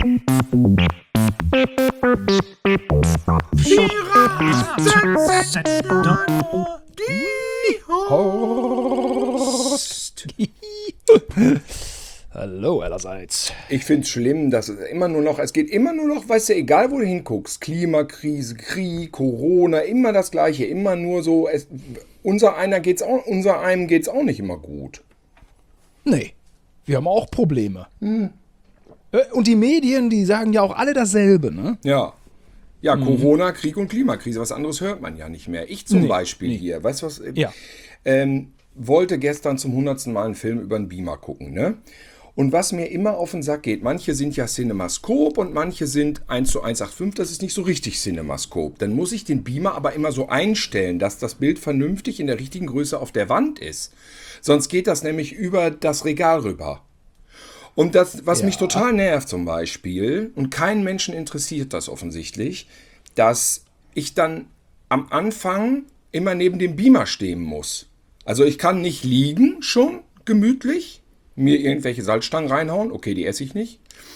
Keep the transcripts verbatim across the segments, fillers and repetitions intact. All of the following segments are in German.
Hallo allerseits. Ich find's schlimm, dass es immer nur noch, es geht immer nur noch, weißt du, egal wo du hinguckst, Klimakrise, Krieg, Corona, immer das Gleiche, immer nur so, es, unser einer geht's auch, unser einem geht's auch nicht immer gut. Nee, wir haben auch Probleme. Hm. Und die Medien, die sagen ja auch alle dasselbe, ne? Ja. Ja, Mhm. Corona, Krieg und Klimakrise, was anderes hört man ja nicht mehr. Ich zum Nee, Beispiel nee. hier, weißt du was? Ja. Ähm, wollte gestern zum hundertsten Mal einen Film über einen Beamer gucken, ne? Und was mir immer auf den Sack geht, manche sind ja Cinemascope und manche sind eins zu eins Komma fünfundachtzig, das ist nicht so richtig Cinemascope. Dann muss ich den Beamer aber immer so einstellen, dass das Bild vernünftig in der richtigen Größe auf der Wand ist. Sonst geht das nämlich über das Regal rüber. Und das, was Ja. mich total nervt zum Beispiel, und keinen Menschen interessiert das offensichtlich, dass ich dann am Anfang immer neben dem Beamer stehen muss. Also ich kann nicht liegen, schon gemütlich, mir irgendwelche Salzstangen reinhauen. Okay, die esse ich nicht.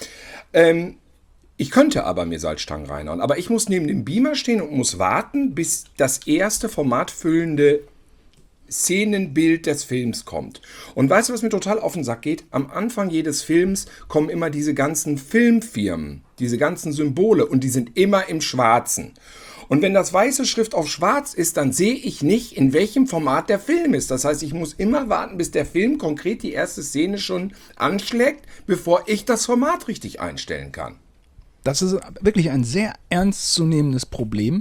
Ähm, ich könnte aber mir Salzstangen reinhauen. Aber ich muss neben dem Beamer stehen und muss warten, bis das erste formatfüllende Szenenbild des Films kommt. Und weißt du, was mir total auf den Sack geht? Am Anfang jedes Films kommen immer diese ganzen Filmfirmen, diese ganzen Symbole und die sind immer im Schwarzen. Und wenn das weiße Schrift auf schwarz ist, dann sehe ich nicht, in welchem Format der Film ist. Das heißt, ich muss immer warten, bis der Film konkret die erste Szene schon anschlägt, bevor ich das Format richtig einstellen kann. Das ist wirklich ein sehr ernstzunehmendes Problem.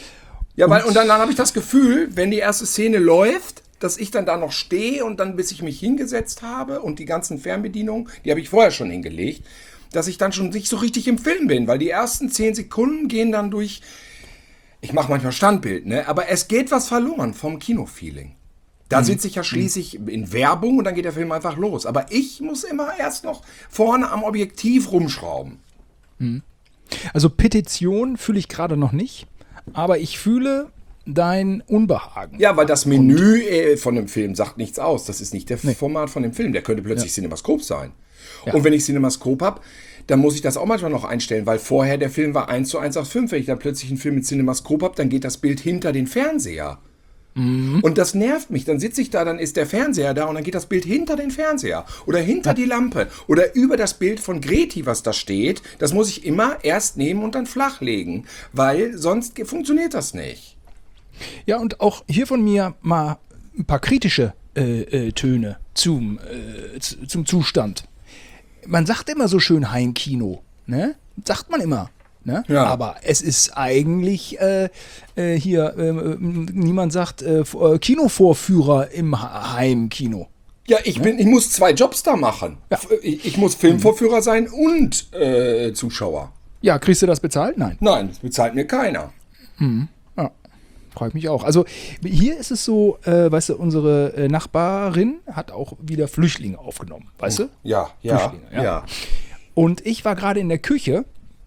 Ja, weil, und dann, dann habe ich das Gefühl, wenn die erste Szene läuft, dass ich dann da noch stehe und dann, bis ich mich hingesetzt habe und die ganzen Fernbedienungen, die habe ich vorher schon hingelegt, dass ich dann schon nicht so richtig im Film bin, weil die ersten zehn Sekunden gehen dann durch, ich mache manchmal Standbild, ne, aber es geht was verloren vom Kinofeeling. Da mhm. sitze ich ja schließlich in Werbung und dann geht der Film einfach los. Aber ich muss immer erst noch vorne am Objektiv rumschrauben. Mhm. Also Petition fühle ich gerade noch nicht. Aber ich fühle dein Unbehagen. Ja, weil das Menü äh, von dem Film sagt nichts aus. Das ist nicht der Nee. Format von dem Film. Der könnte plötzlich ja. Cinemascope sein. Ja. Und wenn ich Cinemascope habe, dann muss ich das auch manchmal noch einstellen, weil vorher der Film war eins zu eins Komma fünfundachtzig. Wenn ich dann plötzlich einen Film mit Cinemascope habe, dann geht das Bild hinter den Fernseher. Mhm. Und das nervt mich. Dann sitze ich da, dann ist der Fernseher da und dann geht das Bild hinter den Fernseher oder hinter ja. die Lampe oder über das Bild von Greti, was da steht. Das muss ich immer erst nehmen und dann flachlegen, weil sonst funktioniert das nicht. Ja, und auch hier von mir mal ein paar kritische äh, äh, Töne zum, äh, z- zum Zustand. Man sagt immer so schön Heimkino, ne? Sagt man immer. Ne? Ja. Aber es ist eigentlich äh, äh, hier, äh, niemand sagt äh, Kinovorführer im Heimkino. Ja, ich, bin, ich muss zwei Jobs da machen. Ja. Ich, ich muss Filmvorführer sein und äh, Zuschauer. Ja, kriegst du das bezahlt? Nein. Nein, das bezahlt mir keiner. Mhm. Ja, freue ich mich auch. Also hier ist es so, äh, weißt du, unsere äh, Nachbarin hat auch wieder Flüchtlinge aufgenommen, weißt du? Ja, ja, Flüchtlinge, ja. ja. Und ich war gerade in der Küche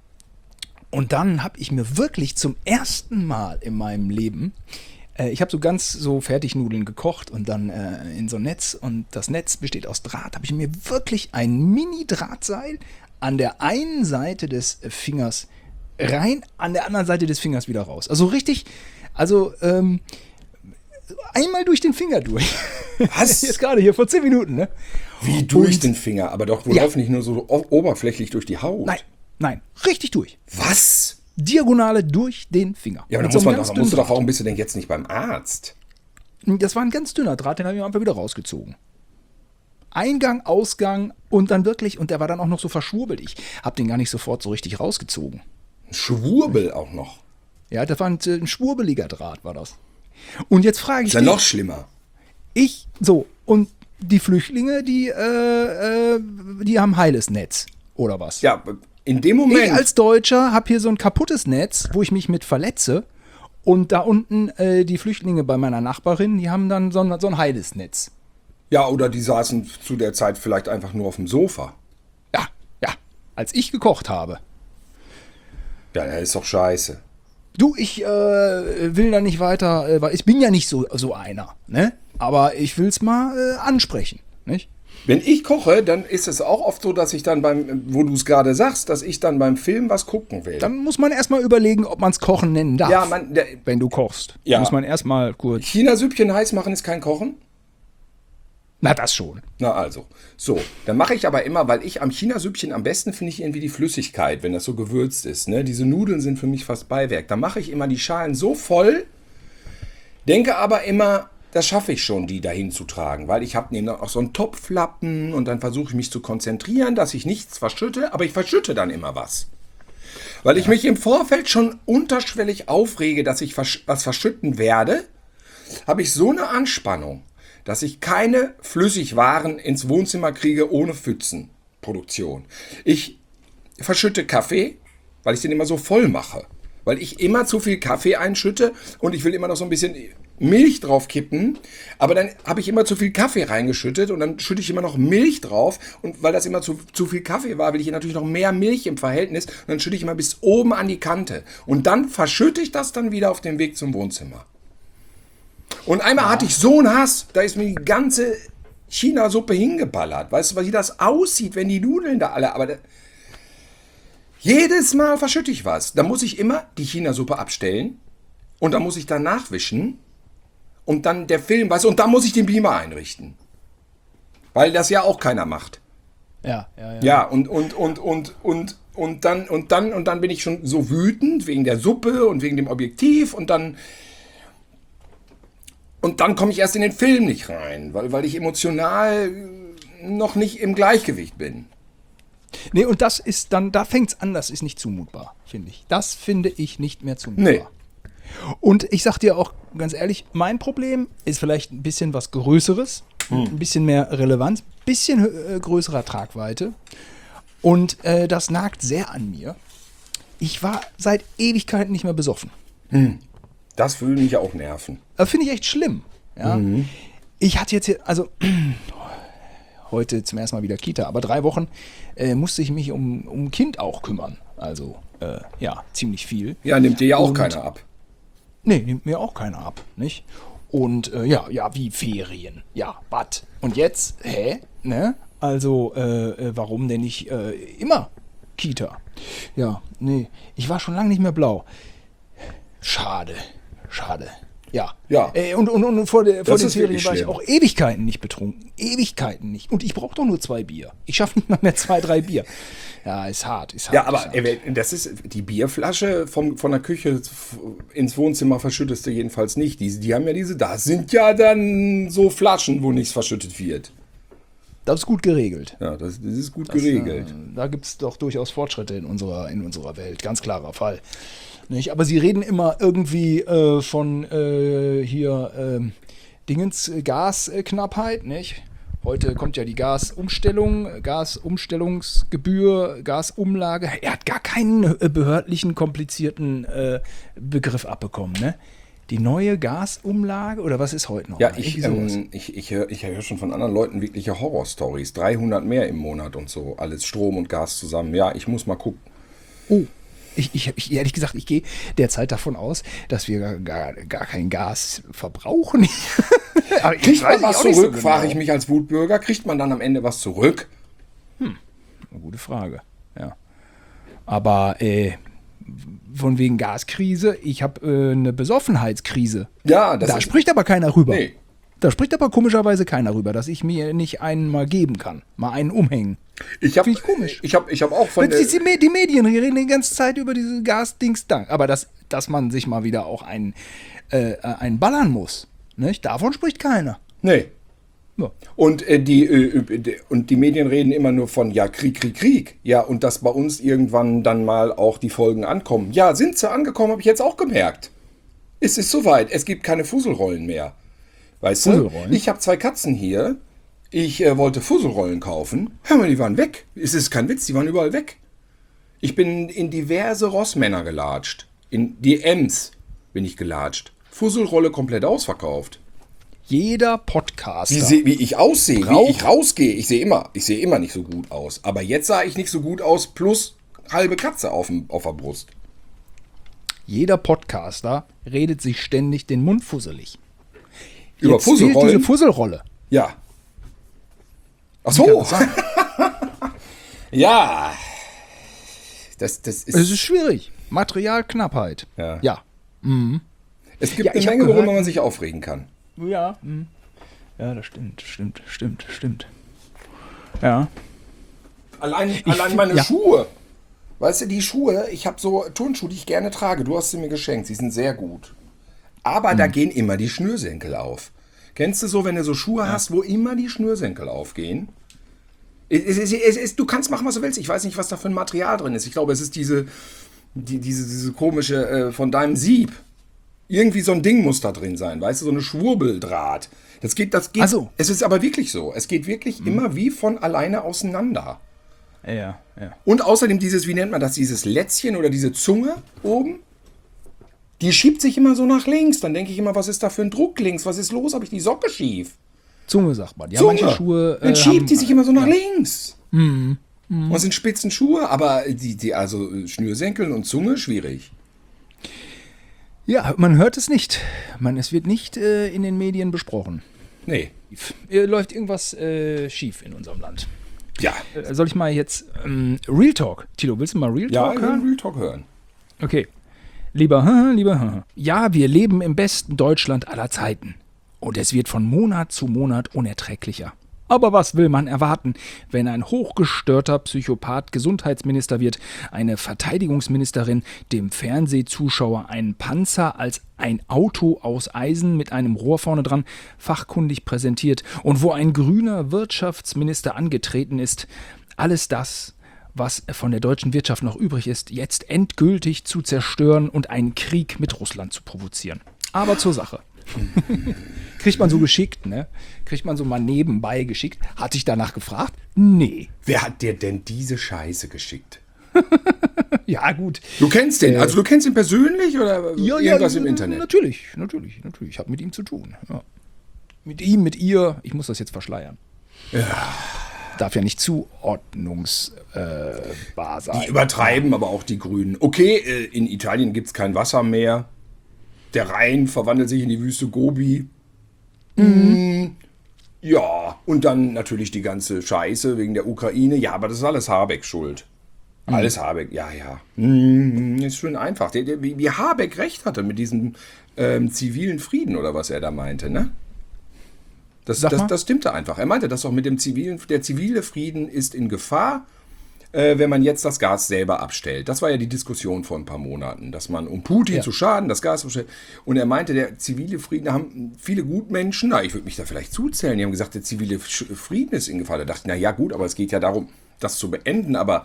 und dann habe ich mir wirklich zum ersten Mal in meinem Leben, äh, ich habe so ganz so Fertignudeln gekocht und dann äh, in so ein Netz und das Netz besteht aus Draht, habe ich mir wirklich ein Mini-Drahtseil an der einen Seite des Fingers rein, an der anderen Seite des Fingers wieder raus. Also richtig, also ähm, einmal durch den Finger durch. Was? Jetzt gerade hier vor zehn Minuten, ne? Wie durch Und- den Finger, aber doch wohl Ja. hoffentlich nur so o- oberflächlich durch die Haut. Nein, nein, richtig durch. Was? Diagonale durch den Finger. Ja, aber da Mit muss so man einem doch, ganz musst du dünnen doch, warum bist du denn jetzt nicht beim Arzt? Draht. Das war ein ganz dünner Draht, den habe ich einfach wieder rausgezogen. Eingang, Ausgang und dann wirklich, und der war dann auch noch so verschwurbelt. Ich habe den gar nicht sofort so richtig rausgezogen. Ein Schwurbel auch noch. Ja, das war ein, ein schwurbeliger Draht, war das. Und jetzt frage ich Ist ja dich, noch schlimmer. ich, so, und die Flüchtlinge, die, äh, äh, die haben heiles Netz, oder was? Ja, in dem Moment. Ich als Deutscher habe hier so ein kaputtes Netz, wo ich mich mit verletze. Und da unten äh, die Flüchtlinge bei meiner Nachbarin, die haben dann so ein, so ein heiles Netz. Ja, oder die saßen zu der Zeit vielleicht einfach nur auf dem Sofa. Ja, ja, als ich gekocht habe. Ja, das ist doch scheiße. Du, ich äh, will da nicht weiter, äh, weil ich bin ja nicht so, so einer, ne? Aber ich will es mal äh, ansprechen, nicht? Wenn ich koche, dann ist es auch oft so, dass ich dann beim, wo du es gerade sagst, dass ich dann beim Film was gucken will. Dann muss man erstmal überlegen, ob man es Kochen nennen darf. Ja, man, der, wenn du kochst. Ja. Muss man erstmal kurz. China-Süppchen heiß machen ist kein Kochen? Na, das schon. Na also. So, dann mache ich aber immer, weil ich am China-Süppchen am besten finde ich irgendwie die Flüssigkeit, wenn das so gewürzt ist. Ne? Diese Nudeln sind für mich fast Beiwerk. Da mache ich immer die Schalen so voll, denke aber immer, das schaffe ich schon, die dahin zu tragen, weil ich habe neben auch so einen Topflappen und dann versuche ich mich zu konzentrieren, dass ich nichts verschütte, aber ich verschütte dann immer was. Weil ich mich im Vorfeld schon unterschwellig aufrege, dass ich was verschütten werde, habe ich so eine Anspannung, dass ich keine Flüssigwaren ins Wohnzimmer kriege ohne Pfützenproduktion. Ich verschütte Kaffee, weil ich den immer so voll mache. Weil ich immer zu viel Kaffee einschütte und ich will immer noch so ein bisschen Milch drauf kippen, aber dann habe ich immer zu viel Kaffee reingeschüttet und dann schütte ich immer noch Milch drauf und weil das immer zu, zu viel Kaffee war, will ich hier natürlich noch mehr Milch im Verhältnis und dann schütte ich immer bis oben an die Kante und dann verschütte ich das dann wieder auf dem Weg zum Wohnzimmer. Und einmal ja. hatte ich so einen Hass, da ist mir die ganze China-Suppe hingeballert. Weißt du, wie das aussieht, wenn die Nudeln da alle, aber da, jedes Mal verschütte ich was. Da muss ich immer die China-Suppe abstellen und dann muss ich dann nachwischen. Und dann der Film, weißt du, und dann muss ich den Beamer einrichten. Weil das ja auch keiner macht. Ja, ja, ja. Ja, und, und, und, und, und, und, dann, und, dann, und dann bin ich schon so wütend wegen der Suppe und wegen dem Objektiv und dann. Und dann komme ich erst in den Film nicht rein, weil, weil ich emotional noch nicht im Gleichgewicht bin. Nee, und das ist dann, da fängt es an, das ist nicht zumutbar, finde ich. Das finde ich nicht mehr zumutbar. Nee. Und ich sag dir auch ganz ehrlich, mein Problem ist vielleicht ein bisschen was Größeres, hm. ein bisschen mehr Relevanz, ein bisschen äh, größerer Tragweite. Und äh, das nagt sehr an mir. Ich war seit Ewigkeiten nicht mehr besoffen. Hm. Das würde mich auch nerven. Das finde ich echt schlimm. Ja? Mhm. Ich hatte jetzt hier, also heute zum ersten Mal wieder Kita, aber drei Wochen äh, musste ich mich um, um Kind auch kümmern. Also äh, ja, ziemlich viel. Ja, nimmt dir ja auch Und, keiner ab. Nee, nimmt mir auch keiner ab, nicht? Und äh, ja, ja, wie Ferien. Ja, was? Und jetzt, hä? Ne? Also, äh, warum denn nicht äh, immer Kita? Ja, nee, ich war schon lange nicht mehr blau. Schade, schade. Ja. Ja. Äh, und, und, und vor, der, vor den Ferien war ich schlimm. auch Ewigkeiten nicht betrunken. Ewigkeiten nicht. Und ich brauche doch nur zwei Bier. Ich schaffe nicht mal mehr zwei, drei Bier. Ja, ist hart, ist hart. Ja, aber ist hart. das ist die Bierflasche vom, von der Küche ins Wohnzimmer verschüttest du jedenfalls nicht. Die, die haben ja diese, da sind ja dann so Flaschen, wo nichts verschüttet wird. Das ist gut geregelt. Ja, das, das ist gut das, geregelt. Äh, da gibt es doch durchaus Fortschritte in unserer, in unserer Welt. Ganz klarer Fall. Nicht? Aber sie reden immer irgendwie äh, von äh, hier äh, Dingens Gasknappheit, nicht? Heute kommt ja die Gasumstellung, Gasumstellungsgebühr, Gasumlage. Er hat gar keinen äh, behördlichen, komplizierten äh, Begriff abbekommen, ne? Die neue Gasumlage oder was ist heute noch? Ja, ich, ähm, ich, ich höre ich hör schon von anderen Leuten wirkliche Horrorstories. dreihundert mehr im Monat und so. Alles Strom und Gas zusammen. Ja, ich muss mal gucken. Oh. Ich, ich, ich, ehrlich gesagt, ich gehe derzeit davon aus, dass wir gar, gar kein Gas verbrauchen. Kriegt man was zurück, so genau. frage ich mich als Wutbürger. Kriegt man dann am Ende was zurück? Hm, eine gute Frage, ja. Aber äh, von wegen Gaskrise, ich habe äh, eine Besoffenheitskrise. Ja, das Da ist, spricht aber keiner rüber. Nee. Da spricht aber komischerweise keiner rüber, dass ich mir nicht einen mal geben kann. Mal einen umhängen. Ich habe ich komisch. Ich habe ich hab auch von die, die, die Medien reden die ganze Zeit über diese Gasdings da. Aber das, dass man sich mal wieder auch einen, äh, einen ballern muss, nicht? Davon spricht keiner. Nee. Ja. Und, äh, die, äh, und die Medien reden immer nur von, ja, Krieg, Krieg, Krieg. Ja, und dass bei uns irgendwann dann mal auch die Folgen ankommen. Ja, sind sie angekommen, habe ich jetzt auch gemerkt. Es ist soweit. Es gibt keine Fusselrollen mehr. Weißt du? Ich habe zwei Katzen hier. Ich äh, wollte Fusselrollen kaufen. Hör mal, die waren weg. Es ist kein Witz, die waren überall weg. Ich bin in diverse Rossmänner gelatscht. In die Ems bin ich gelatscht. Fusselrolle komplett ausverkauft. Jeder Podcaster. Wie, seh, wie ich aussehe, wie ich rausgehe. Ich sehe immer, ich sehe immer nicht so gut aus. Aber jetzt sah ich nicht so gut aus, plus halbe Katze auf, dem, auf der Brust. Jeder Podcaster redet sich ständig den Mund fusselig. Über Jetzt fehlt diese Fusselrolle. Ja. Ach so. Ja. Das, das ist, Es ist schwierig. Materialknappheit. Ja. Ja. Mhm. Es gibt Ja, eine ich hab Menge, worüber gehört- man sich aufregen kann. Ja. Mhm. Ja, das stimmt, stimmt, stimmt, stimmt. Ja. Allein, allein find- meine ja. Schuhe. Weißt du, die Schuhe, ich habe so Turnschuhe, die ich gerne trage. Du hast sie mir geschenkt, sie sind sehr gut. Aber Hm. da gehen immer die Schnürsenkel auf. Kennst du so, wenn du so Schuhe hast, wo immer die Schnürsenkel aufgehen? Es, es, es, es, du kannst machen, was du willst. Ich weiß nicht, was da für ein Material drin ist. Ich glaube, es ist diese, die, diese, diese komische äh, von deinem Sieb. Irgendwie so ein Ding muss da drin sein, weißt du, so eine Schwurbeldraht. Das geht, das geht. Ach so. Es ist aber wirklich so. Es geht wirklich immer wie von alleine auseinander. Ja, ja. Und außerdem dieses, wie nennt man das, dieses Lätzchen oder diese Zunge oben, die schiebt sich immer so nach links. Dann denke ich immer, was ist da für ein Druck links? Was ist los? Habe ich die Socke schief? Zunge sagt man. Ja, Zunge. manche Schuhe. Dann äh, schiebt haben- die sich immer so nach links. Und es sind spitzen Schuhe, aber die, die, also Schnürsenkeln und Zunge, schwierig. Ja, man hört es nicht. Man, es wird nicht äh, in den Medien besprochen. Nee. Äh, läuft irgendwas äh, schief in unserem Land. Ja. Äh, soll ich mal jetzt ähm, Real Talk? Tilo, willst du mal Real Ja, Talk ich will hören? Real Talk hören. Okay. Lieber, haha, lieber, haha. Ja, wir leben im besten Deutschland aller Zeiten. Und es wird von Monat zu Monat unerträglicher. Aber was will man erwarten, wenn ein hochgestörter Psychopath Gesundheitsminister wird, eine Verteidigungsministerin dem Fernsehzuschauer einen Panzer als ein Auto aus Eisen mit einem Rohr vorne dran fachkundig präsentiert und wo ein grüner Wirtschaftsminister angetreten ist? Alles das, was von der deutschen Wirtschaft noch übrig ist, jetzt endgültig zu zerstören und einen Krieg mit Russland zu provozieren. Aber zur Sache. Kriegt man so geschickt, ne? Kriegt man so mal nebenbei geschickt. Hatte ich danach gefragt? Nee. Wer hat dir denn diese Scheiße geschickt? Ja, gut. Du kennst den, also du kennst ihn persönlich oder Ja, irgendwas ja, im Internet? Natürlich, natürlich, natürlich. Ich habe mit ihm zu tun. Ja. Mit ihm, mit ihr. Ich muss das jetzt verschleiern. Ja. Darf ja nicht zuordnungsbar äh, sein. Die übertreiben aber auch die Grünen. Okay, äh, in Italien gibt es kein Wasser mehr. Der Rhein verwandelt sich in die Wüste Gobi. Mhm. Ja, und dann natürlich die ganze Scheiße wegen der Ukraine. Ja, aber das ist alles Habeck schuld. Mhm. Alles Habeck, ja, ja. Mhm. Ist schön einfach. Der, der, wie, wie Habeck recht hatte mit diesem ähm, zivilen Frieden oder was er da meinte, ne? Das, Sag das, mal. das stimmte einfach. Er meinte, dass auch mit dem zivilen, der zivile Frieden ist in Gefahr, äh, wenn man jetzt das Gas selber abstellt. Das war ja die Diskussion vor ein paar Monaten, dass man, um Putin Ja. zu schaden, das Gas abstellt. Und er meinte, der zivile Frieden, da haben viele Gutmenschen, na, ich würde mich da vielleicht zuzählen, die haben gesagt, der zivile Sch- Frieden ist in Gefahr. Da dachte ich, na ja gut, aber es geht ja darum, das zu beenden. Aber,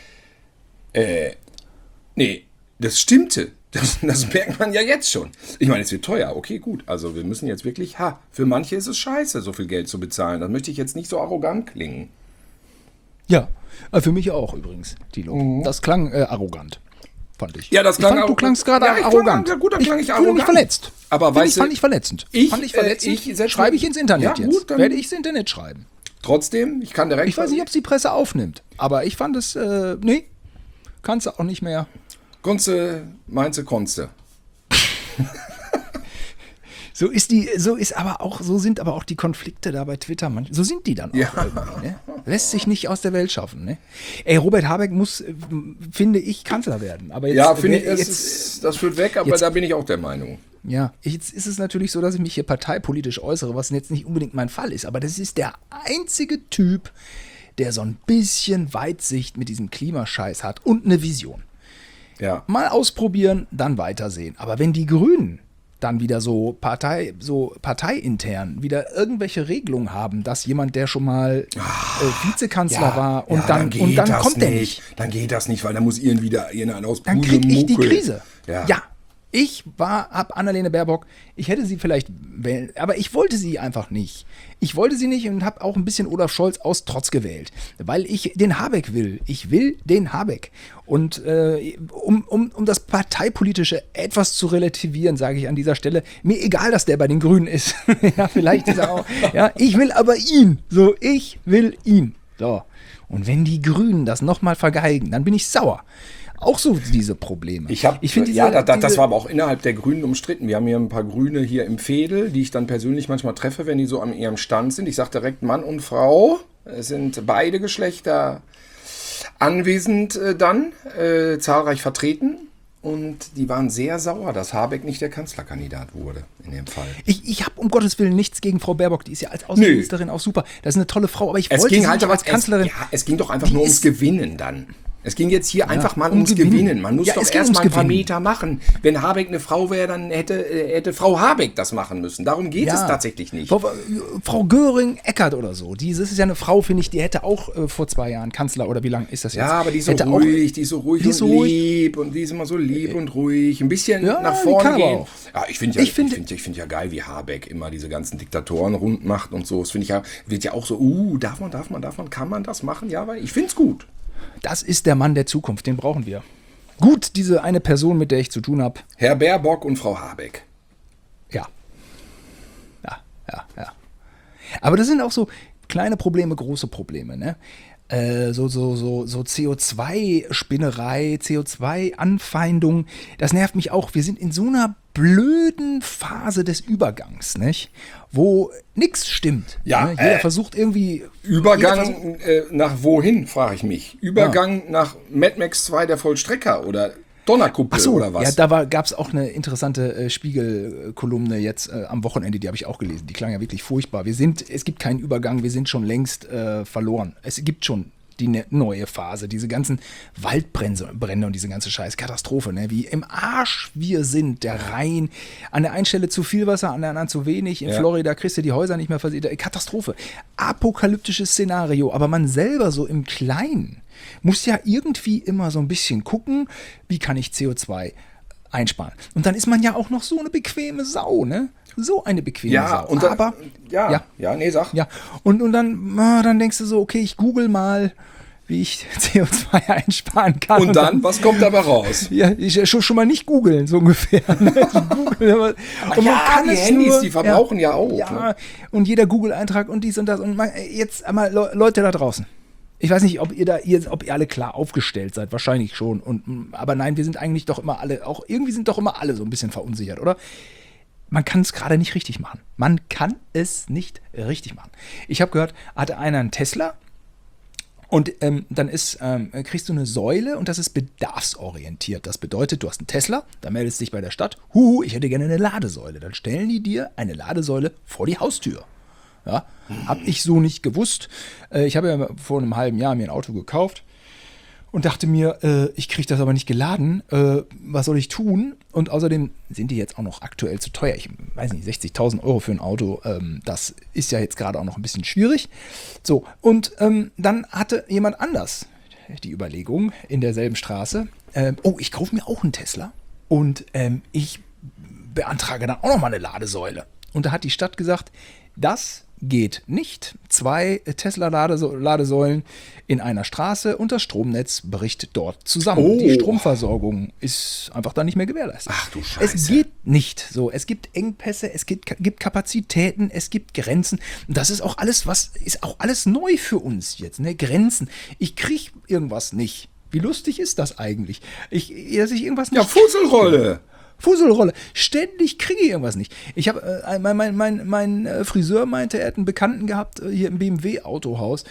äh, nee, das stimmte. Das, das merkt man ja jetzt schon. Ich meine, es wird teuer. Okay, gut. Also wir müssen jetzt wirklich, ha, für manche ist es scheiße, so viel Geld zu bezahlen. Das möchte ich jetzt nicht so arrogant klingen. Ja, äh, für mich auch übrigens, Tilo. Das klang äh, arrogant, fand ich. Ja, das klang ich fand, Du arrogant. klangst gerade Ja, ich klang- arrogant. ja, gut, dann klang ich fühle mich arrogant. verletzt. Aber Find weißt ich, du, fand ich verletzend. ich, fand ich äh, verletzend. ich setze- Schreibe ich ins Internet Ja, jetzt. gut, dann- Werde ich ins Internet schreiben. Trotzdem, ich kann direkt... Ich weiß nicht, ob es die Presse aufnimmt, aber ich fand es, äh, nee, kannst du auch nicht mehr. Konze, meinst Konze. So ist die, so ist aber auch, so sind aber auch die Konflikte da bei Twitter, manch, so sind die dann auch Ja. irgendwie, ne? Lässt sich nicht aus der Welt schaffen, ne? Ey, Robert Habeck muss, äh, finde ich, Kanzler werden. Aber jetzt, Ja, finde ich, äh, das, jetzt, ist, das führt weg, aber jetzt- da bin ich auch der Meinung. ja, jetzt ist es natürlich so, dass ich mich hier parteipolitisch äußere, was jetzt nicht unbedingt mein Fall ist, aber das ist der einzige Typ, der so ein bisschen Weitsicht mit diesem Klimascheiß hat und eine Vision. Ja. Mal ausprobieren, dann weitersehen. Aber wenn die Grünen dann wieder so Partei, so parteiintern wieder irgendwelche Regelungen haben, dass jemand, der schon mal äh, Vizekanzler war und ja, dann, geht und dann das kommt der nicht. Dann geht das nicht, weil dann muss ihren wieder ihren aus Dann krieg ich die Pusemuckel. Krise. Ja. ja. Ich war, hab Annalena Baerbock, ich hätte sie vielleicht wählen, aber ich wollte sie einfach nicht. Ich wollte sie nicht und habe auch ein bisschen Olaf Scholz aus Trotz gewählt, weil ich den Habeck will. Ich will den Habeck. Und äh, um, um, um das Parteipolitische etwas zu relativieren, sage ich an dieser Stelle, mir egal, dass der bei den Grünen ist. Ja, vielleicht ist er auch. Ja, ich will aber ihn. So, ich will ihn. So. Und wenn die Grünen das nochmal vergeigen, dann bin ich sauer. Auch so diese Probleme. Ich habe, finde ja, diese- da, da, das diese- war aber auch innerhalb der Grünen umstritten. Wir haben hier ein paar Grüne hier im Fädel, die ich dann persönlich manchmal treffe, wenn die so an ihrem Stand sind. Ich sage direkt Mann und Frau, Es sind beide Geschlechter anwesend äh, dann, äh, zahlreich vertreten. Und die waren sehr sauer, dass Habeck nicht der Kanzlerkandidat wurde in dem Fall. Ich, ich habe um Gottes Willen nichts gegen Frau Baerbock, die ist ja als Außenministerin auch super. Das ist eine tolle Frau, aber ich Es wollte ging sie halt nicht aber als Kanzlerin. Es, ja, es ging doch einfach Die nur ums ist- Gewinnen dann. Es ging jetzt hier einfach mal um ums Gewinnen. Gewinnen. Man muss Ja, doch es ging erstmal ums ein paar Gewinnen. Meter machen. Wenn Habeck eine Frau wäre, dann hätte, äh, hätte Frau Habeck das machen müssen. Darum geht es tatsächlich nicht. Frau, Frau Göring-Eckert oder so, die, das ist ja eine Frau, finde ich, die hätte auch äh, vor zwei Jahren Kanzler, oder wie lange ist das jetzt? Ja, aber die ist so hätte ruhig, die ist so ruhig die und ist so ruhig. lieb und die ist immer so lieb und ruhig. Ein bisschen Ja, nach die vorne kann aber gehen. auch. Ja, ich finde ja, Ich ich finde- find, ich find ja geil, wie Habeck immer diese ganzen Diktatoren rund macht und so. Das finde ich ja, wird ja auch so, uh, darf man, darf man, darf man, kann man das machen? Ja, weil ich finde es gut. Das ist der Mann der Zukunft, den brauchen wir. Gut, diese eine Person, mit der ich zu tun habe. Herr Baerbock und Frau Habeck. Ja. Ja, ja, ja. Aber das sind auch so kleine Probleme, große Probleme, ne? Äh, so, so, so, so C O zwei Spinnerei, C O zwei Anfeindung, das nervt mich auch. Wir sind in so einer blöden Phase des Übergangs, nicht? Wo nichts stimmt. Ja, ne? Jeder äh, versucht irgendwie. jeder versucht- Übergang äh, nach wohin, frage ich mich. Übergang nach Mad Max zwei, der Vollstrecker oder Donnerkuppel Ach so, oder was? ja, da gab es auch eine interessante äh, Spiegel-Kolumne jetzt äh, am Wochenende, die habe ich auch gelesen. Die klang ja wirklich furchtbar. Wir sind, es gibt keinen Übergang, wir sind schon längst äh, verloren. Es gibt schon die ne neue Phase, diese ganzen Waldbrände Brände und diese ganze scheiß Katastrophe, ne? Wie im Arsch wir sind, der Rhein. An der einen Stelle zu viel Wasser, an der anderen zu wenig. In Ja. Florida kriegst du die Häuser nicht mehr versiegt. Katastrophe. Apokalyptisches Szenario, aber man selber so im Kleinen muss ja irgendwie immer so ein bisschen gucken, wie kann ich C O zwei einsparen. Und dann ist man ja auch noch so eine bequeme Sau, ne? So eine bequeme ja, Sau. und dann, Aber, ja, ja, ja, nee, sag. ja. Und, und dann, ah, dann denkst du so, okay, ich google mal, wie ich C O zwei einsparen kann. Und dann, was kommt dabei raus? Ja, ich schon, schon mal nicht googeln, so ungefähr. ne? Ich google, aber, und man ja, kann die es Handys, nur, die verbrauchen ja, auch. Ja, Ne? und jeder Google-Eintrag und dies und das. Und man, jetzt einmal Le Leute da draußen. Ich weiß nicht, ob ihr da, ihr, ob ihr alle klar aufgestellt seid. Wahrscheinlich schon. Und, aber nein, wir sind eigentlich doch immer alle, auch irgendwie sind doch immer alle so ein bisschen verunsichert, oder? Man kann es gerade nicht richtig machen. Man kann es nicht richtig machen. Ich habe gehört, hatte einer einen Tesla und ähm, dann ist, ähm, kriegst du eine Säule und das ist bedarfsorientiert. Das bedeutet, du hast einen Tesla, da meldest du dich bei der Stadt, huhu, ich hätte gerne eine Ladesäule. Dann stellen die dir eine Ladesäule vor die Haustür. Ja, habe ich so nicht gewusst. Äh, ich habe ja vor einem halben Jahr mir ein Auto gekauft und dachte mir, äh, ich kriege das aber nicht geladen. Äh, was soll ich tun? Und außerdem sind die jetzt auch noch aktuell zu teuer. Ich weiß nicht, sechzigtausend Euro für ein Auto, ähm, das ist ja jetzt gerade auch noch ein bisschen schwierig. So, und ähm, dann hatte jemand anders die Überlegung in derselben Straße, ähm, oh, ich kaufe mir auch einen Tesla und ähm, ich beantrage dann auch noch mal eine Ladesäule. Und da hat die Stadt gesagt, das geht nicht. Zwei Tesla-Ladesäulen in einer Straße und das Stromnetz bricht dort zusammen. Oh. Die Stromversorgung ist einfach da nicht mehr gewährleistet. Ach du Scheiße. Es geht nicht so. Es gibt Engpässe, es gibt, gibt Kapazitäten, es gibt Grenzen. Und das ist auch alles, was ist auch alles neu für uns jetzt. Ne? Grenzen. Ich kriege irgendwas nicht. Wie lustig ist das eigentlich? Ich, dass ich irgendwas nicht Ja, Fusselrolle. Fusselrolle. Ständig kriege ich irgendwas nicht. Ich habe, äh, mein, mein, mein, mein äh, Friseur meinte, er hat einen Bekannten gehabt, äh, hier im B M W-Autohaus,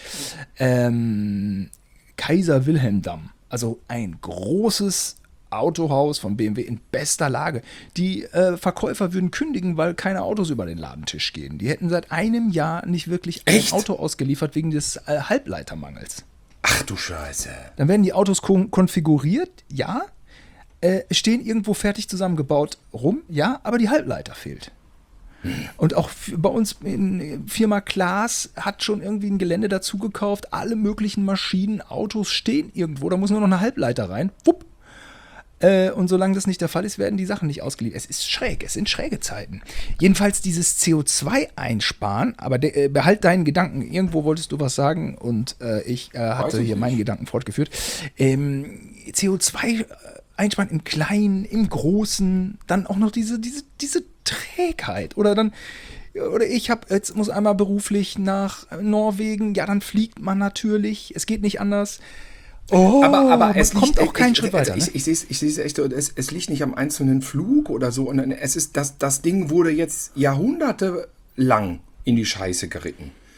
ähm, Kaiser Wilhelm Damm. Also ein großes Autohaus von B M W in bester Lage. Die äh, Verkäufer würden kündigen, weil keine Autos über den Ladentisch gehen. Die hätten seit einem Jahr nicht wirklich ein Echt? Auto ausgeliefert wegen des äh, Halbleitermangels. Ach du Scheiße. Dann werden die Autos kon konfiguriert, ja, äh, stehen irgendwo fertig zusammengebaut rum, ja, aber die Halbleiter fehlt. Hm. Und auch bei uns in Firma Klaas hat schon irgendwie ein Gelände dazu gekauft, alle möglichen Maschinen, Autos stehen irgendwo, da muss nur noch eine Halbleiter rein, wupp. Äh, und solange das nicht der Fall ist, werden die Sachen nicht ausgeliefert. Es ist schräg, es sind schräge Zeiten. Jedenfalls dieses C O zwei einsparen, aber de, äh, behalt deinen Gedanken. Irgendwo wolltest du was sagen und äh, ich äh, hatte ich hier nicht. meinen Gedanken fortgeführt. Ähm, C O zwei einsparen im Kleinen, im Großen, dann auch noch diese, diese, diese Trägheit. Oder dann, oder ich habe jetzt muss einmal beruflich nach Norwegen, ja, dann fliegt man natürlich, es geht nicht anders. Oh, aber, aber man es kommt liegt, auch keinen ich, Schritt also weiter. Ne? Ich, ich sehe es ich seh's echt, es, es liegt nicht am einzelnen Flug oder so. Und es ist, das, das Ding wurde jetzt jahrhundertelang in die Scheiße geritten.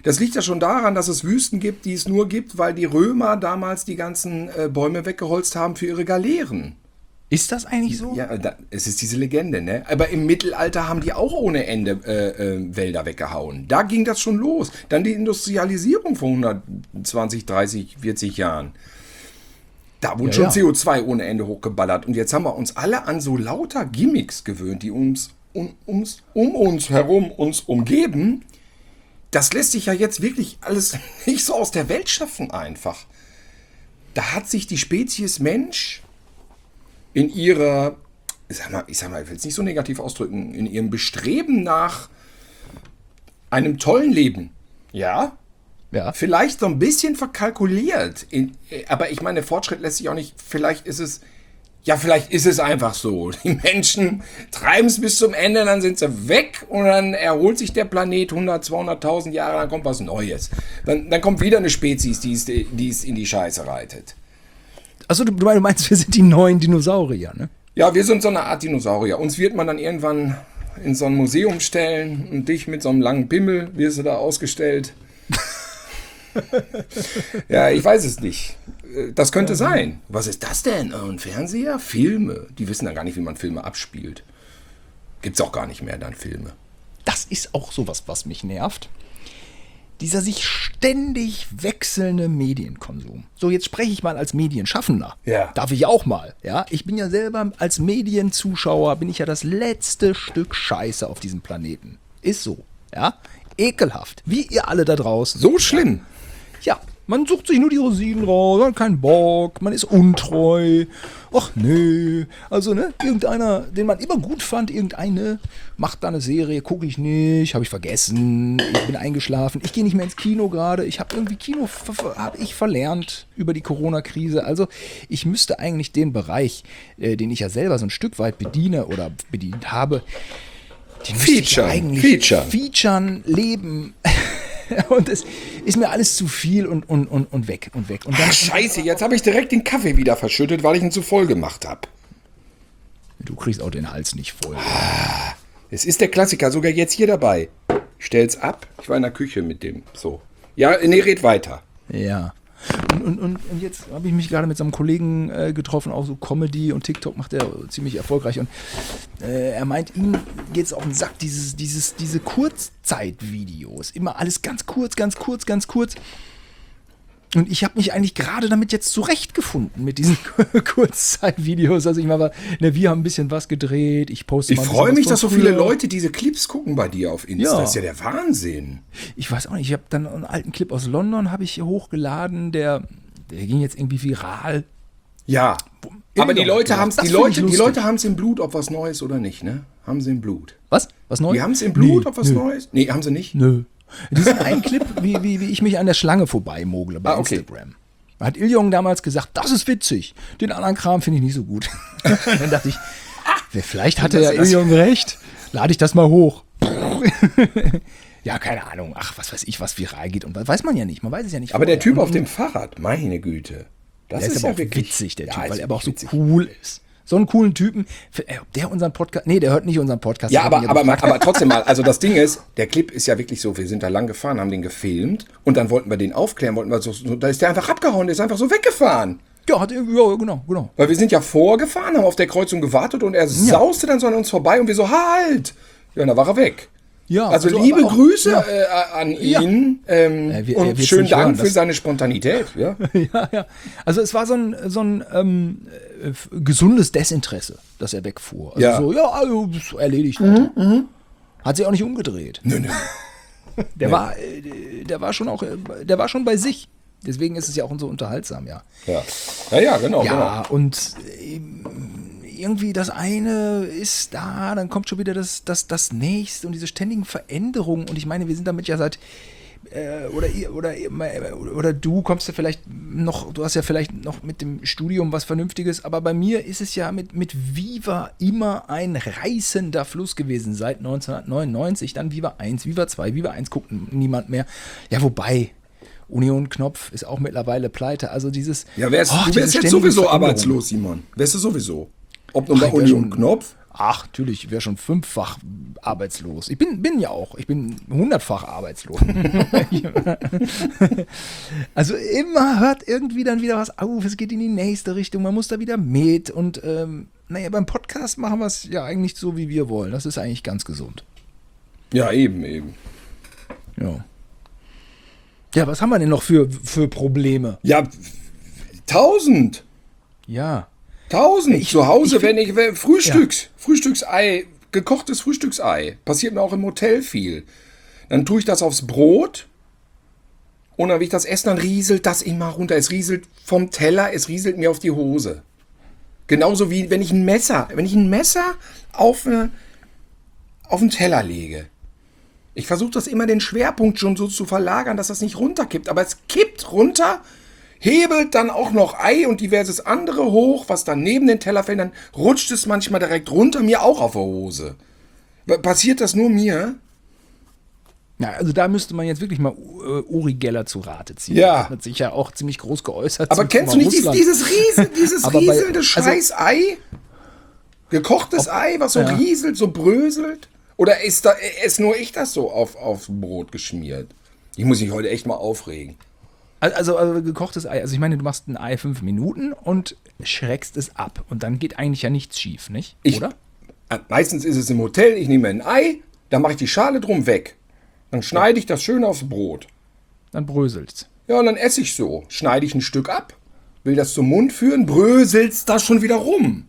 Das liegt ja schon daran, dass es Wüsten gibt, die es nur gibt, weil die Römer damals die ganzen äh, Bäume weggeholzt haben für ihre Galeeren. Ist das eigentlich so? Ja, da, es ist diese Legende, ne? Aber im Mittelalter haben die auch ohne Ende äh, äh, Wälder weggehauen. Da ging das schon los. Dann die Industrialisierung vor hundertzwanzig, dreißig, vierzig Jahren. Da wurde Ja, schon ja. C O zwei ohne Ende hochgeballert. Und jetzt haben wir uns alle an so lauter Gimmicks gewöhnt, die uns, um, ums, um uns herum uns umgeben. Das lässt sich ja jetzt wirklich alles nicht so aus der Welt schaffen einfach. Da hat sich die Spezies Mensch in ihrer, ich sag mal, ich sag mal, ich will es nicht so negativ ausdrücken, in ihrem Bestreben nach einem tollen Leben, ja, Ja. vielleicht so ein bisschen verkalkuliert. In, aber ich meine, der Fortschritt lässt sich auch nicht, vielleicht ist es, ja, vielleicht ist es einfach so. Die Menschen treiben es bis zum Ende, dann sind sie weg und dann erholt sich der Planet hundert, zweihunderttausend Jahre, dann kommt was Neues. Dann, dann kommt wieder eine Spezies, die es, die es in die Scheiße reitet. Achso, du, du meinst, wir sind die neuen Dinosaurier, ne? Ja, wir sind so eine Art Dinosaurier. Uns wird man dann irgendwann in so ein Museum stellen und dich mit so einem langen Pimmel wirst du da ausgestellt. Ja, ich weiß es nicht. Das könnte sein. Was ist das denn? Ein Fernseher? Filme. Die wissen dann gar nicht, wie man Filme abspielt. Gibt's auch gar nicht mehr dann Filme. Das ist auch sowas, was mich nervt. Dieser sich ständig wechselnde Medienkonsum. So, jetzt spreche ich mal als Medienschaffender. Ja. Darf ich auch mal. Ja, ich bin ja selber als Medienzuschauer, bin ich ja das letzte Stück Scheiße auf diesem Planeten. Ist so. Ja, ekelhaft. Wie ihr alle da draußen. So schlimm. Ja, man sucht sich nur die Rosinen raus, man hat keinen Bock, man ist untreu. Ach nee, also ne, irgendeiner, den man immer gut fand, irgendeine, macht da eine Serie, gucke ich nicht, habe ich vergessen, ich bin eingeschlafen, ich gehe nicht mehr ins Kino gerade, ich habe irgendwie Kino, habe ich verlernt über die Corona-Krise. Also ich müsste eigentlich den Bereich, äh, den ich ja selber so ein Stück weit bediene oder bedient habe, den müsste ich ja Featuren, eigentlich featuren. featuren, leben. Und es ist mir alles zu viel und, und, und, und weg und weg. Und dann, Ach, scheiße, jetzt habe ich direkt den Kaffee wieder verschüttet, weil ich ihn zu voll gemacht habe. Du kriegst auch den Hals nicht voll. Es ist der Klassiker, sogar jetzt hier dabei. Ich stell's ab. Ich war in der Küche mit dem. So. Ja, nee, red weiter. Ja. Und, und, und, und jetzt habe ich mich gerade mit so einem Kollegen äh, getroffen, auch so Comedy und TikTok macht er ziemlich erfolgreich. Und äh, er meint, ihm geht es auf den Sack, dieses, dieses, diese Kurzzeitvideos. Immer alles ganz kurz, ganz kurz, ganz kurz. Und ich habe mich eigentlich gerade damit jetzt zurechtgefunden mit diesen Kurzzeitvideos. Also ich mal, ne, wir haben ein bisschen was gedreht. Ich poste Ich mal ein freue bisschen mich, was dass so von viele früher. Leute diese Clips gucken bei dir auf Insta. Ja. Das ist ja der Wahnsinn. Ich weiß auch nicht, ich habe dann einen alten Clip aus London habe ich hochgeladen, der, der ging jetzt irgendwie viral. Ja. Aber die Leute haben es Das die find ich Leute, die lustig. Leute haben's im Blut, ob was Neues oder nicht, ne? Haben sie im Blut. Was? Was Neues? Die haben es im Blut, Nee, ob was nö, Neues? Nee, haben sie nicht. Nö. Diesen einen Clip, wie, wie, wie ich mich an der Schlange vorbeimogle bei Ah, okay. Instagram. Da hat Iljong damals gesagt, das ist witzig. Den anderen Kram finde ich nicht so gut. Dann dachte ich, vielleicht hatte Das- ja das- Iljong recht. Lade ich das mal hoch. Ja, keine Ahnung. Ach, was weiß ich, was viral geht. Und das weiß man ja nicht. Man weiß es ja nicht. Aber der vorher. Typ Und- auf dem Fahrrad, meine Güte. Das Der ist, ist aber ja auch wirklich witzig, der Ja, Typ, ist weil er aber auch so witzig. cool ist. So einen coolen Typen. Für- äh, ob der unseren Podcast. Nee, der hört nicht unseren Podcast. Ja, Ich hab aber, ihn aber, gefragt. aber trotzdem mal, also das Ding ist, der Clip ist ja wirklich so, wir sind da lang gefahren, haben den gefilmt und dann wollten wir den aufklären, wollten wir so, so da ist der einfach abgehauen, der ist einfach so weggefahren. Ja, hat, er- ja, genau, genau. Weil wir sind ja vorgefahren, haben auf der Kreuzung gewartet und er sauste dann so an uns vorbei und wir so, halt! Ja, und dann war er weg. Ja, Also, also liebe aber auch- Grüße ja. äh, an Ja. ihn ähm, Er wird- er und wird's schönen nicht Dank hören, für das- seine Spontanität. Ja? Ja, ja. Also es war so ein, so ein ähm, äh, gesundes Desinteresse, dass er wegfuhr. Also Ja. so, ja, also ist erledigt. Hat sich auch nicht umgedreht. Nö, nö. Der war, äh, der war schon auch, äh, der war schon bei sich. Deswegen ist es ja auch so unterhaltsam, ja. Ja, ja, ja genau. Ja, genau. und ähm, irgendwie das eine ist da, dann kommt schon wieder das, das, das nächste und diese ständigen Veränderungen. Und ich meine, wir sind damit ja seit äh, oder ihr oder, ihr- oder du kommst ja vielleicht noch, du hast ja vielleicht noch mit dem Studium was Vernünftiges, aber bei mir ist es ja mit, mit Viva immer ein reißender Fluss gewesen seit neunzehnhundertneunundneunzig. Dann Viva eins, Viva zwei, Viva eins guckt niemand mehr. Ja, wobei. Union Knopf ist auch mittlerweile pleite. Also dieses. Ja, wärst, Oh, du diese wärst jetzt ständigen sowieso Veränderungen. arbeitslos, Simon. Wärst du sowieso. Ob nun bei Ach, ich wär Union schon- Knopf Ach, natürlich, ich wäre schon fünffach arbeitslos. Ich bin, bin ja auch, ich bin hundertfach arbeitslos. Also immer hört irgendwie dann wieder was auf, es geht in die nächste Richtung, man muss da wieder mit. Und ähm, naja, beim Podcast machen wir es ja eigentlich so, wie wir wollen. Das ist eigentlich ganz gesund. Ja, eben, eben. Ja. Ja, was haben wir denn noch für, für Probleme? Ja, tausend. Ja. Tausend. Ich- Zu Hause, ich find- wenn ich wenn- Frühstücks, Frühstücksei, gekochtes Frühstücksei. Passiert mir auch im Hotel viel. Dann tue ich das aufs Brot und dann, wenn ich das esse, dann rieselt das immer runter. Es rieselt vom Teller, es rieselt mir auf die Hose. Genauso wie wenn ich ein Messer, wenn ich ein Messer auf, eine, auf einen Teller lege. Ich versuche das immer den Schwerpunkt schon so zu verlagern, dass das nicht runterkippt. Aber es kippt runter, hebelt dann auch noch Ei und diverses andere hoch, was dann neben den Teller fällt. Dann rutscht es manchmal direkt runter, mir auch auf der Hose. Passiert das nur mir? Ja, also da müsste man jetzt wirklich mal uh, Uri Geller zu Rate ziehen. Ja. Das hat sich ja auch ziemlich groß geäußert. Aber zum kennst du Thema nicht dieses, Russland. dieses, Riesel, dieses Aber bei- rieselnde also- Scheiß-Ei? Gekochtes Ei, was so Ja. rieselt, so bröselt? Oder ist, da, ist nur ich das so auf, aufs Brot geschmiert? Ich muss mich heute echt mal aufregen. Also, also gekochtes Ei, also ich meine, du machst ein Ei fünf Minuten und schreckst es ab. Und dann geht eigentlich ja nichts schief, nicht? Ich, Oder? äh, Meistens ist es im Hotel, ich nehme ein Ei, dann mache ich die Schale drum weg. Dann schneide ich das schön aufs Brot. Dann bröselt's. Ja, und dann esse ich so. Schneide ich ein Stück ab, will das zum Mund führen, bröselt's das schon wieder rum.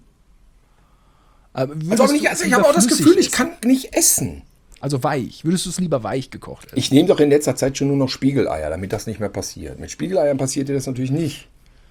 Aber würdest Also, aber nicht, du also ich lieber habe auch das flüssig Gefühl, ich essen? kann nicht essen. Also weich. Würdest du es lieber weich gekocht essen? Ich nehme doch in letzter Zeit schon nur noch Spiegeleier, damit das nicht mehr passiert. Mit Spiegeleiern passiert dir das natürlich nicht.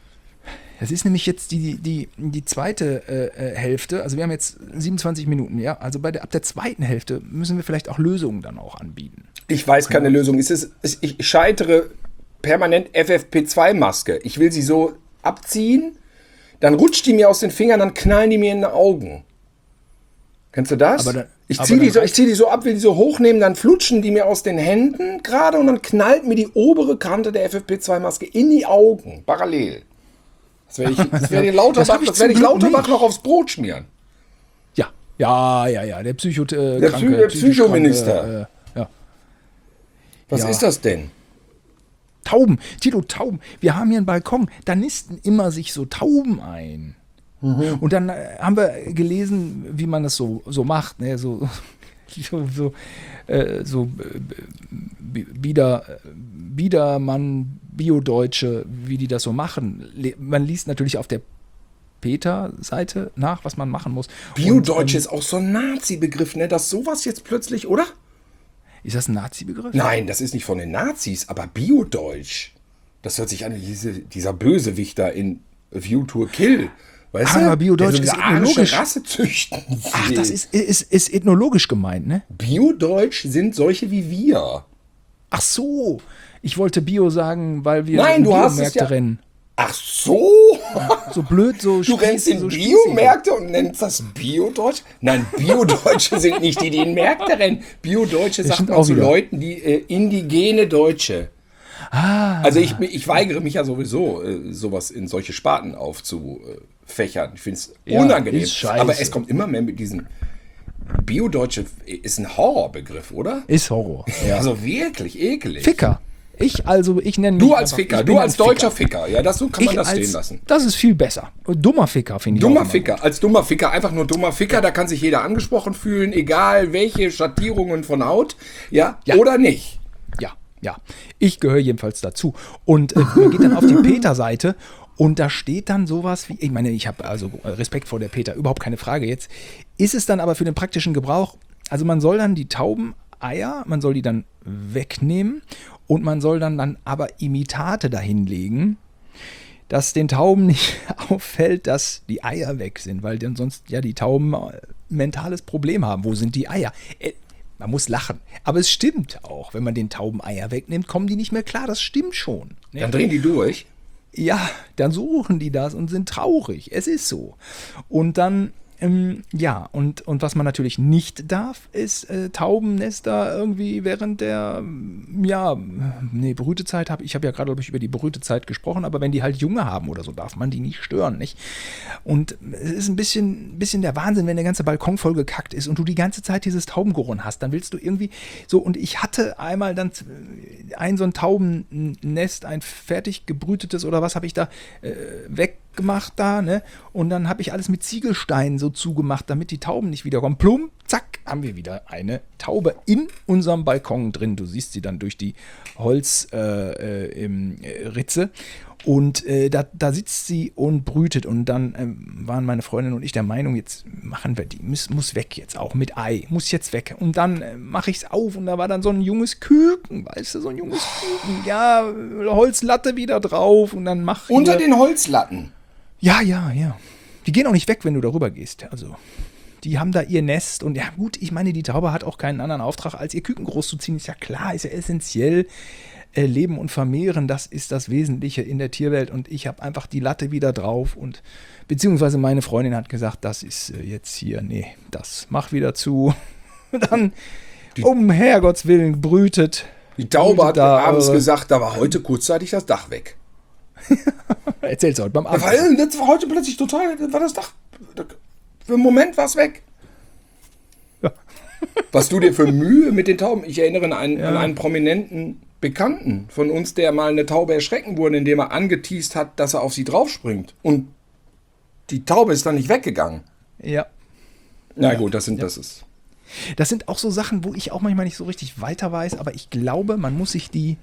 Das ist nämlich jetzt die, die, die zweite äh, äh, Hälfte. Also wir haben jetzt siebenundzwanzig Minuten, ja. Also bei der, ab der zweiten Hälfte müssen wir vielleicht auch Lösungen dann auch anbieten. Ich weiß keine Lösung. Es ist, es, ich scheitere permanent F F P zwei Maske. Ich will sie so abziehen, dann rutscht die mir aus den Fingern, dann knallen die mir in die Augen. Kennst du das? Aber dann- ich aber ziehe die, dann so, ich reicht- zieh die so ab, will die so hochnehmen, dann flutschen die mir aus den Händen gerade und dann knallt mir die obere Kante der F F P zwei Maske in die Augen, parallel. Das werde ich, das werde ich, Das Lauterbach, hab ich das werde ich zum Glück Lauterbach nicht. noch aufs Brot schmieren. Ja, ja, ja, ja. Der Psycho, äh, Der kranke, Psy- der psychisch Psychominister. kranke, Äh, ja. Was Ja. ist das denn? Tauben, Tilo, Tauben. Wir haben hier einen Balkon, da nisten immer sich so Tauben ein. Und dann äh, haben wir gelesen, wie man das so, so macht, ne? so, so, so, äh, so äh, bi- Bieder, äh, Biedermann, Biodeutsche, wie die das so machen. Le- Man liest natürlich auf der Peter-Seite nach, was man machen muss. Biodeutsch Und, ist auch so ein Nazi-Begriff, ne? Dass sowas jetzt plötzlich, oder? ähm, ist das ein Nazi-Begriff? Nein, das ist nicht von den Nazis, aber Biodeutsch. Das hört sich an wie diese, dieser Bösewicht da in View to a Kill. Weißt Aber du? Biodeutsch Der so ist eine arische ethnologisch. Rasse züchten Ach, will. das ist, ist, ist ethnologisch gemeint, ne? Biodeutsch sind solche wie wir. Ach so, ich wollte Bio sagen, weil wir Nein, in du hast es Biomärkte ja- rennen. Ach so? So blöd, so Du rennst in so spießig. Biomärkte und nennst das Biodeutsch? Nein, Biodeutsche sind nicht die, die in Märkte rennen. Biodeutsche sagt stimmt man auch zu wieder. Leuten, die äh, indigene Deutsche. Ah, Also ich, ich weigere mich ja sowieso, äh, sowas in solche Sparten aufzufächern. Ich finde es Ja, unangenehm. ist scheiße. Aber es kommt immer mehr mit diesen... Biodeutsche ist ein Horrorbegriff, oder? ist Horror. Ja. Also wirklich ekelig. Ficker. Ich also, ich nenne mich Du als einfach- Ficker, ich du bin als ein deutscher Ficker. Ja, das, so kann man Ich das als, stehen lassen. Das ist viel besser. Dummer Ficker finde ich auch Dummer immer Ficker, als dummer Ficker, einfach nur dummer Ficker, da kann sich jeder angesprochen fühlen, egal welche Schattierungen von Haut, ja, Ja. oder nicht. gut. Ja, ja. Ich gehöre jedenfalls dazu. Und äh, man geht dann auf die Peter-Seite und da steht dann sowas wie, ich meine, ich habe also Respekt vor der Peter, überhaupt keine Frage jetzt. Ist es dann aber für den praktischen Gebrauch, also man soll dann die Taubeneier, man soll die dann wegnehmen und man soll dann, dann aber Imitate dahinlegen, dass den Tauben nicht auffällt, dass die Eier weg sind, weil dann sonst ja die Tauben ein mentales Problem haben. Wo sind die Eier? Äh, Man muss lachen. Aber es stimmt auch. Wenn man den Tauben Eier wegnimmt, kommen die nicht mehr klar. Das stimmt schon. Ne? Dann drehen die durch. Ja, dann suchen die das und sind traurig. Es ist so. Und dann Ähm, ja, und, und was man natürlich nicht darf, ist äh, Taubennester irgendwie während der, ähm, ja, nee, Brütezeit habe ich, habe ja gerade, glaube ich, über die Brütezeit gesprochen, aber wenn die halt Junge haben oder so, darf man die nicht stören, nicht? Und es ist ein bisschen, bisschen der Wahnsinn, wenn der ganze Balkon voll gekackt ist und du die ganze Zeit dieses Taubengeruch hast, dann willst du irgendwie so, und ich hatte einmal dann ein so ein Taubennest, ein fertig gebrütetes oder was habe ich da äh, weggemacht da, ne? Und dann habe ich alles mit Ziegelsteinen so zugemacht, damit die Tauben nicht wiederkommen. Plum, zack, haben wir wieder eine Taube in unserem Balkon drin. Du siehst sie dann durch die Holzritze. Äh, äh, Ritze. Und äh, da, da sitzt sie und brütet. Und dann äh, waren meine Freundin und ich der Meinung, jetzt machen wir die, muss, muss weg jetzt auch mit Ei, muss jetzt weg. Und dann äh, mache ich es auf und da war dann so ein junges Küken, weißt du, so ein junges Küken. Ja, Holzlatte wieder drauf und dann mach ich. Unter den Holzlatten? Ja, ja, ja. Die gehen auch nicht weg, wenn du darüber gehst. Also, die haben da ihr Nest. Und ja gut, ich meine, die Taube hat auch keinen anderen Auftrag, als ihr Küken großzuziehen. Ist ja klar, ist ja essentiell. Äh, Leben und Vermehren, das ist das Wesentliche in der Tierwelt. Und ich habe einfach die Latte wieder drauf. Und beziehungsweise meine Freundin hat gesagt, das ist äh, jetzt hier, nee, das mach wieder zu. Dann, die, um Herrgotts Willen, brütet. Die Taube hat da, abends äh, gesagt, da war heute kurzzeitig das Dach weg. Erzähl's heute beim Abend. Weil das war heute plötzlich total, war das Dach, für einen Moment war es weg. Ja. Was du dir für Mühe mit den Tauben, ich erinnere an einen, Ja. an einen prominenten Bekannten von uns, der mal eine Taube erschrecken wurde, indem er angeteast hat, dass er auf sie draufspringt. Und die Taube ist dann nicht weggegangen. Ja. Na gut, das sind, das ist. Das sind auch so Sachen, wo ich auch manchmal nicht so richtig weiter weiß, aber ich glaube, man muss sich die.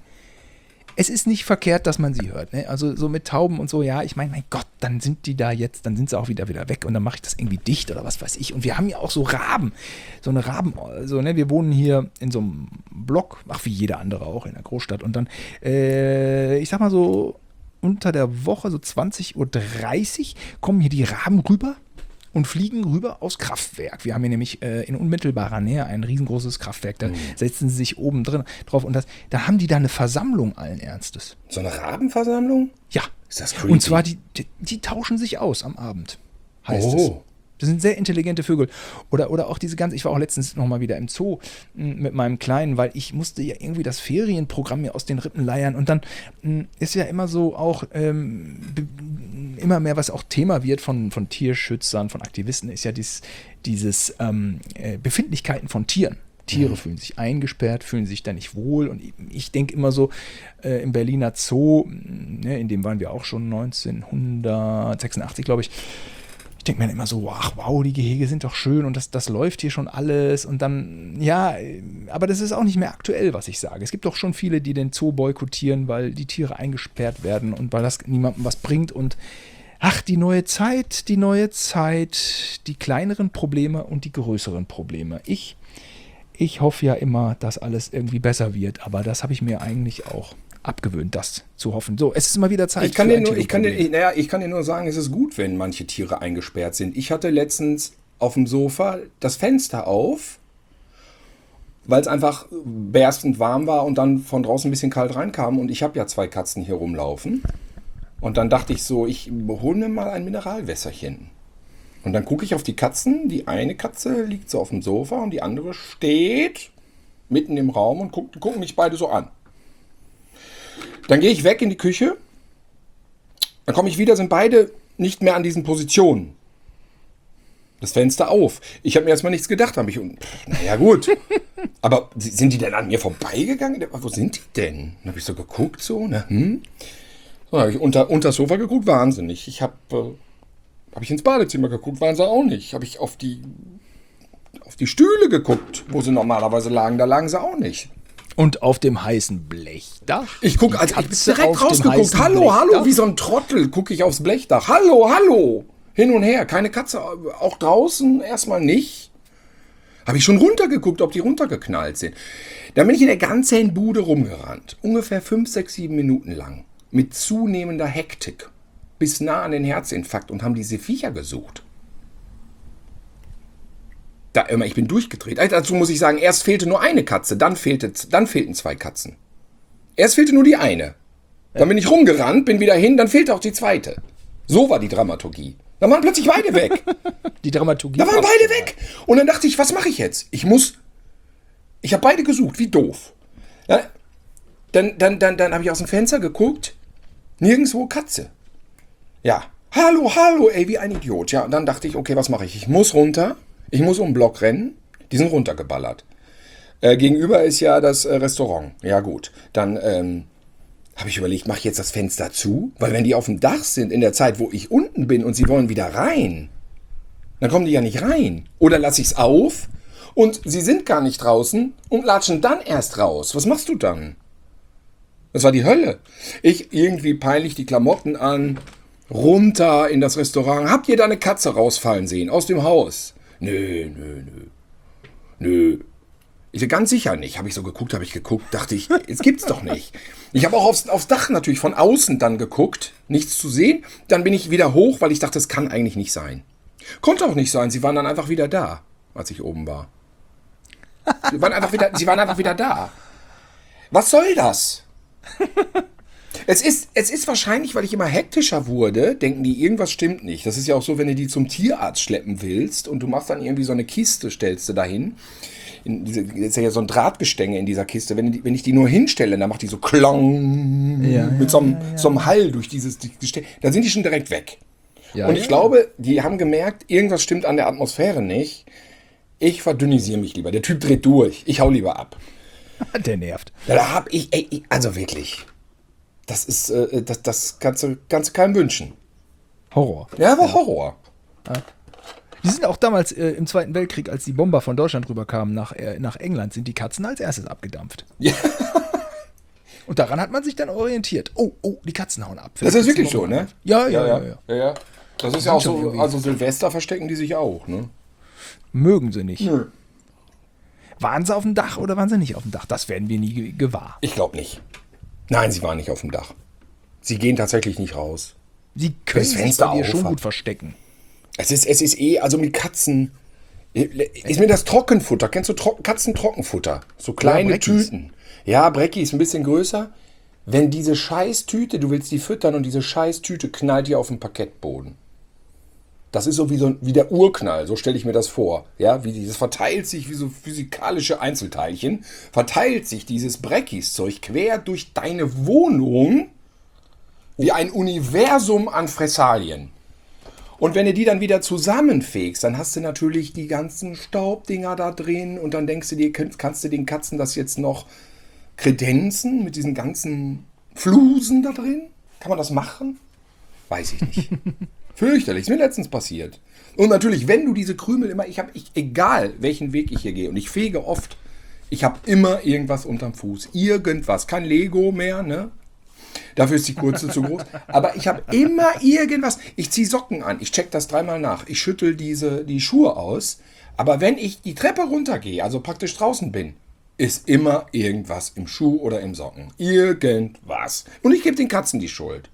Es ist nicht verkehrt, dass man sie hört. Ne? Also so mit Tauben und so, ja, ich meine, mein Gott, dann sind die da jetzt, dann sind sie auch wieder wieder weg und dann mache ich das irgendwie dicht oder was weiß ich. Und wir haben ja auch so Raben, so eine Raben, also ne, wir wohnen hier in so einem Block, ach wie jeder andere auch in der Großstadt. Und dann, äh, ich sag mal so, unter der Woche, so zwanzig Uhr dreißig, kommen hier die Raben rüber und fliegen rüber aufs Kraftwerk. Wir haben hier nämlich äh, in unmittelbarer Nähe ein riesengroßes Kraftwerk. Da mhm. setzen sie sich oben drin drauf und das, da haben die da eine Versammlung allen Ernstes. So eine Rabenversammlung? Ja. Ist das creepy? Und zwar, die, die, die tauschen sich aus am Abend, heißt oh. es. Das sind sehr intelligente Vögel. Oder, oder auch diese ganze, ich war auch letztens noch mal wieder im Zoo m, mit meinem Kleinen, weil ich musste ja irgendwie das Ferienprogramm mir aus den Rippen leiern. Und dann m, ist ja immer so auch ähm, be, immer mehr, was auch Thema wird von, von Tierschützern, von Aktivisten, ist ja dies, dieses ähm, äh, Befindlichkeiten von Tieren. Tiere mhm. fühlen sich eingesperrt, fühlen sich da nicht wohl. Und ich, ich denke immer so, äh, im Berliner Zoo, ne, in dem waren wir auch schon neunzehnhundertsechsundachtzig, glaube ich, ich denke mir immer so, ach wow, die Gehege sind doch schön und das, das läuft hier schon alles und dann, ja, aber das ist auch nicht mehr aktuell, was ich sage. Es gibt doch schon viele, die den Zoo boykottieren, weil die Tiere eingesperrt werden und weil das niemandem was bringt und ach, die neue Zeit, die neue Zeit, die kleineren Probleme und die größeren Probleme. Ich, ich hoffe ja immer, dass alles irgendwie besser wird, aber das habe ich mir eigentlich auch abgewöhnt, das zu hoffen. So, es ist mal wieder Zeit ich kann für dir nur, ich kann dir, Tierproblem. naja, ich kann dir nur sagen, es ist gut, wenn manche Tiere eingesperrt sind. Ich hatte letztens auf dem Sofa das Fenster auf, weil es einfach berstend warm war und dann von draußen ein bisschen kalt reinkam und ich habe ja zwei Katzen hier rumlaufen und dann dachte ich so, ich hole mir mal ein Mineralwässerchen. Und dann gucke ich auf die Katzen, die eine Katze liegt so auf dem Sofa und die andere steht mitten im Raum und guck, gucken mich beide so an. Dann gehe ich weg in die Küche, dann komme ich wieder, sind beide nicht mehr an diesen Positionen. Das Fenster auf. Ich habe mir erstmal nichts gedacht, habe ich, naja gut, aber sind die denn an mir vorbeigegangen? Wo sind die denn? Dann habe ich so geguckt, so, ne, hm? So, dann habe ich unter, unter das Sofa geguckt, wahnsinnig. Ich habe äh, hab ich ins Badezimmer geguckt, waren sie auch nicht. Habe ich auf die, auf die Stühle geguckt, wo sie normalerweise lagen, da lagen sie auch nicht. Und auf dem heißen Blechdach? Ich gucke, also ich bin direkt rausgeguckt. heißen Hallo, Blechdach? hallo, wie so ein Trottel gucke ich aufs Blechdach. Hallo, hallo. Hin und her. Keine Katze, auch draußen erstmal nicht. Habe ich schon runtergeguckt, ob die runtergeknallt sind. Dann bin ich in der ganzen Bude rumgerannt. Ungefähr fünf, sechs, sieben Minuten lang. Mit zunehmender Hektik. Bis nah an den Herzinfarkt und haben diese Viecher gesucht. Da, ich bin durchgedreht. Dazu muss ich sagen, erst fehlte nur eine Katze, dann, fehlte, dann fehlten zwei Katzen. Erst fehlte nur die eine. Dann bin ich rumgerannt, bin wieder hin, dann fehlte auch die zweite. So war die Dramaturgie. Da waren plötzlich beide weg. Die Dramaturgie. Da waren beide weg. Und dann dachte ich, was mache ich jetzt? Ich muss, ich habe beide gesucht, wie doof. Ja, dann dann, dann, dann habe ich aus dem Fenster geguckt, nirgendwo Katze. Ja, hallo, hallo, ey, wie ein Idiot. Ja, und dann dachte ich, okay, was mache ich? Ich muss runter, ich muss um den Block rennen. Die sind runtergeballert. Äh, gegenüber ist ja das äh, Restaurant. Ja gut, dann ähm, habe ich überlegt, mache ich jetzt das Fenster zu? Weil wenn die auf dem Dach sind in der Zeit, wo ich unten bin und sie wollen wieder rein, dann kommen die ja nicht rein. Oder lasse ich es auf und sie sind gar nicht draußen und latschen dann erst raus. Was machst du dann? Das war die Hölle. Ich irgendwie peinlich die Klamotten an, runter in das Restaurant. Habt ihr da eine Katze rausfallen sehen aus dem Haus? Nö, nö, nö. Nö. Ich bin ganz sicher nicht. Habe ich so geguckt, habe ich geguckt, dachte ich, es gibt's doch nicht. Ich habe auch aufs, aufs Dach natürlich von außen dann geguckt, nichts zu sehen. Dann bin ich wieder hoch, weil ich dachte, das kann eigentlich nicht sein. Konnte auch nicht sein. Sie waren dann einfach wieder da, als ich oben war. Sie waren einfach wieder, sie waren einfach wieder da. Was soll das? Es ist, es ist wahrscheinlich, weil ich immer hektischer wurde, denken die, irgendwas stimmt nicht. Das ist ja auch so, wenn du die zum Tierarzt schleppen willst und du machst dann irgendwie so eine Kiste, stellst du dahin. In diese, ist ja so ein Drahtgestänge in dieser Kiste. Wenn, die, wenn ich die nur hinstelle, dann macht die so klong Ja, mit ja, so einem, ja, ja. so einem Hall durch dieses Gestänge. Dann sind die schon direkt weg. Ja, und ja, ich glaube, die haben gemerkt, irgendwas stimmt an der Atmosphäre nicht. Ich verdünnisiere mich lieber. Der Typ dreht durch. Ich hau lieber ab. Der nervt. Ja, da hab ich, ey, ich- also wirklich. Das ist, äh, das, das kannst du, kannst du keinem wünschen. Horror. Ja, war Horror. Die sind auch damals äh, im Zweiten Weltkrieg, als die Bomber von Deutschland rüberkamen nach, äh, nach England, sind die Katzen als erstes abgedampft. Ja. Und daran hat man sich dann orientiert. Oh, oh, die Katzen hauen ab. Das ist wirklich so, ne? Ja, ja, ja. ja. ja, ja. Das ist ja auch schon so, irgendwie- also Silvester verstecken die sich auch, ne? Mögen sie nicht. Nö. Waren sie auf dem Dach oder waren sie nicht auf dem Dach? Das werden wir nie ge- gewahr. Ich glaube nicht. Nein, sie waren nicht auf dem Dach. Sie gehen tatsächlich nicht raus. Sie können Das sich Fenster bei dir schon aufhaben. gut verstecken. Es ist, es ist eh, also mit Katzen, ist mir das Trockenfutter, kennst du Tro Katzentrockenfutter? So kleine Breckis. Tüten. Ja, Brecki ist ein bisschen größer. Wenn diese Scheißtüte, du willst die füttern und diese Scheißtüte knallt dir auf den Parkettboden. Das ist so wie, so wie der Urknall, so stelle ich mir das vor. Ja, wie dieses verteilt sich wie so physikalische Einzelteilchen, verteilt sich dieses Breckis-Zeug quer durch deine Wohnung wie ein Universum an Fressalien. Und wenn du die dann wieder zusammenfegst, dann hast du natürlich die ganzen Staubdinger da drin und dann denkst du dir, kannst, kannst du den Katzen das jetzt noch kredenzen mit diesen ganzen Flusen da drin? Kann man das machen? Weiß ich nicht. Fürchterlich, ist mir letztens passiert. Und natürlich, wenn du diese Krümel immer, ich habe, ich, egal welchen Weg ich hier gehe, und ich fege oft, ich habe immer irgendwas unterm Fuß. Irgendwas. Kein Lego mehr, ne? Dafür ist die kurze zu groß. Aber ich habe immer irgendwas. Ich ziehe Socken an. Ich check das dreimal nach. Ich schüttel diese, die Schuhe aus. Aber wenn ich die Treppe runtergehe, also praktisch draußen bin, ist immer irgendwas im Schuh oder im Socken. Irgendwas. Und ich gebe den Katzen die Schuld.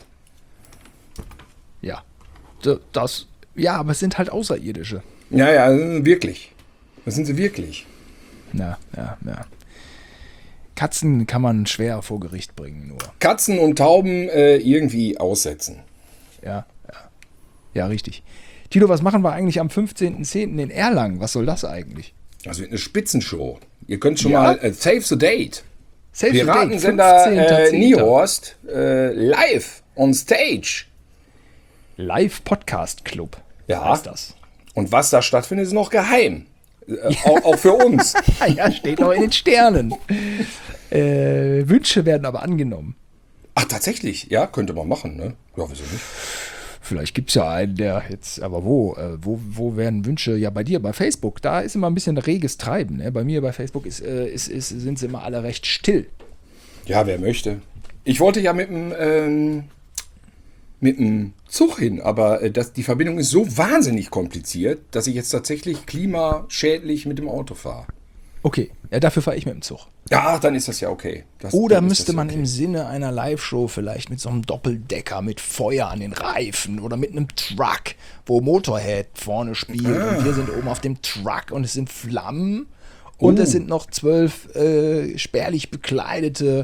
Ja. D- Das, ja, aber es sind halt Außerirdische. Ja, ja, wirklich. Das sind sie wirklich. Ja, ja, ja. Katzen kann man schwer vor Gericht bringen, nur. Katzen und Tauben äh, irgendwie aussetzen. Ja, ja. Ja, richtig. Tilo, was machen wir eigentlich am fünfzehnten zehnten in Erlangen? Was soll das eigentlich? Das wird eine Spitzenshow. Ihr könnt schon Ja? mal äh, Save the Date. Save the Date, Piratensender fünfzehnten äh, zehnten Niehorst äh, live on stage. Live-Podcast-Club Ja. heißt das. Und was da stattfindet, ist noch geheim. Äh, auch, auch für uns. Ja, steht noch in den Sternen. äh, Wünsche werden aber angenommen. Ach, tatsächlich? Ja, könnte man machen, ne? Ja, wieso nicht? Vielleicht gibt es ja einen, der jetzt, aber wo, äh, wo, wo werden Wünsche? Ja, bei dir, bei Facebook, da ist immer ein bisschen reges Treiben. Ne? Bei mir bei Facebook ist, äh, ist, ist, sind sie immer alle recht still. Ja, wer möchte. Ich wollte ja mit dem ähm, mit dem Zug hin, aber äh, das, die Verbindung ist so wahnsinnig kompliziert, dass ich jetzt tatsächlich klimaschädlich mit dem Auto fahre. Okay, ja, dafür fahre ich mit dem Zug. Ja, dann ist das ja okay. Das, Oder dann ist müsste das man okay. im Sinne einer Live-Show vielleicht mit so einem Doppeldecker mit Feuer an den Reifen oder mit einem Truck, wo Motorhead vorne spielt und wir sind oben auf dem Truck und es sind Flammen und Oh. es sind noch zwölf äh, spärlich bekleidete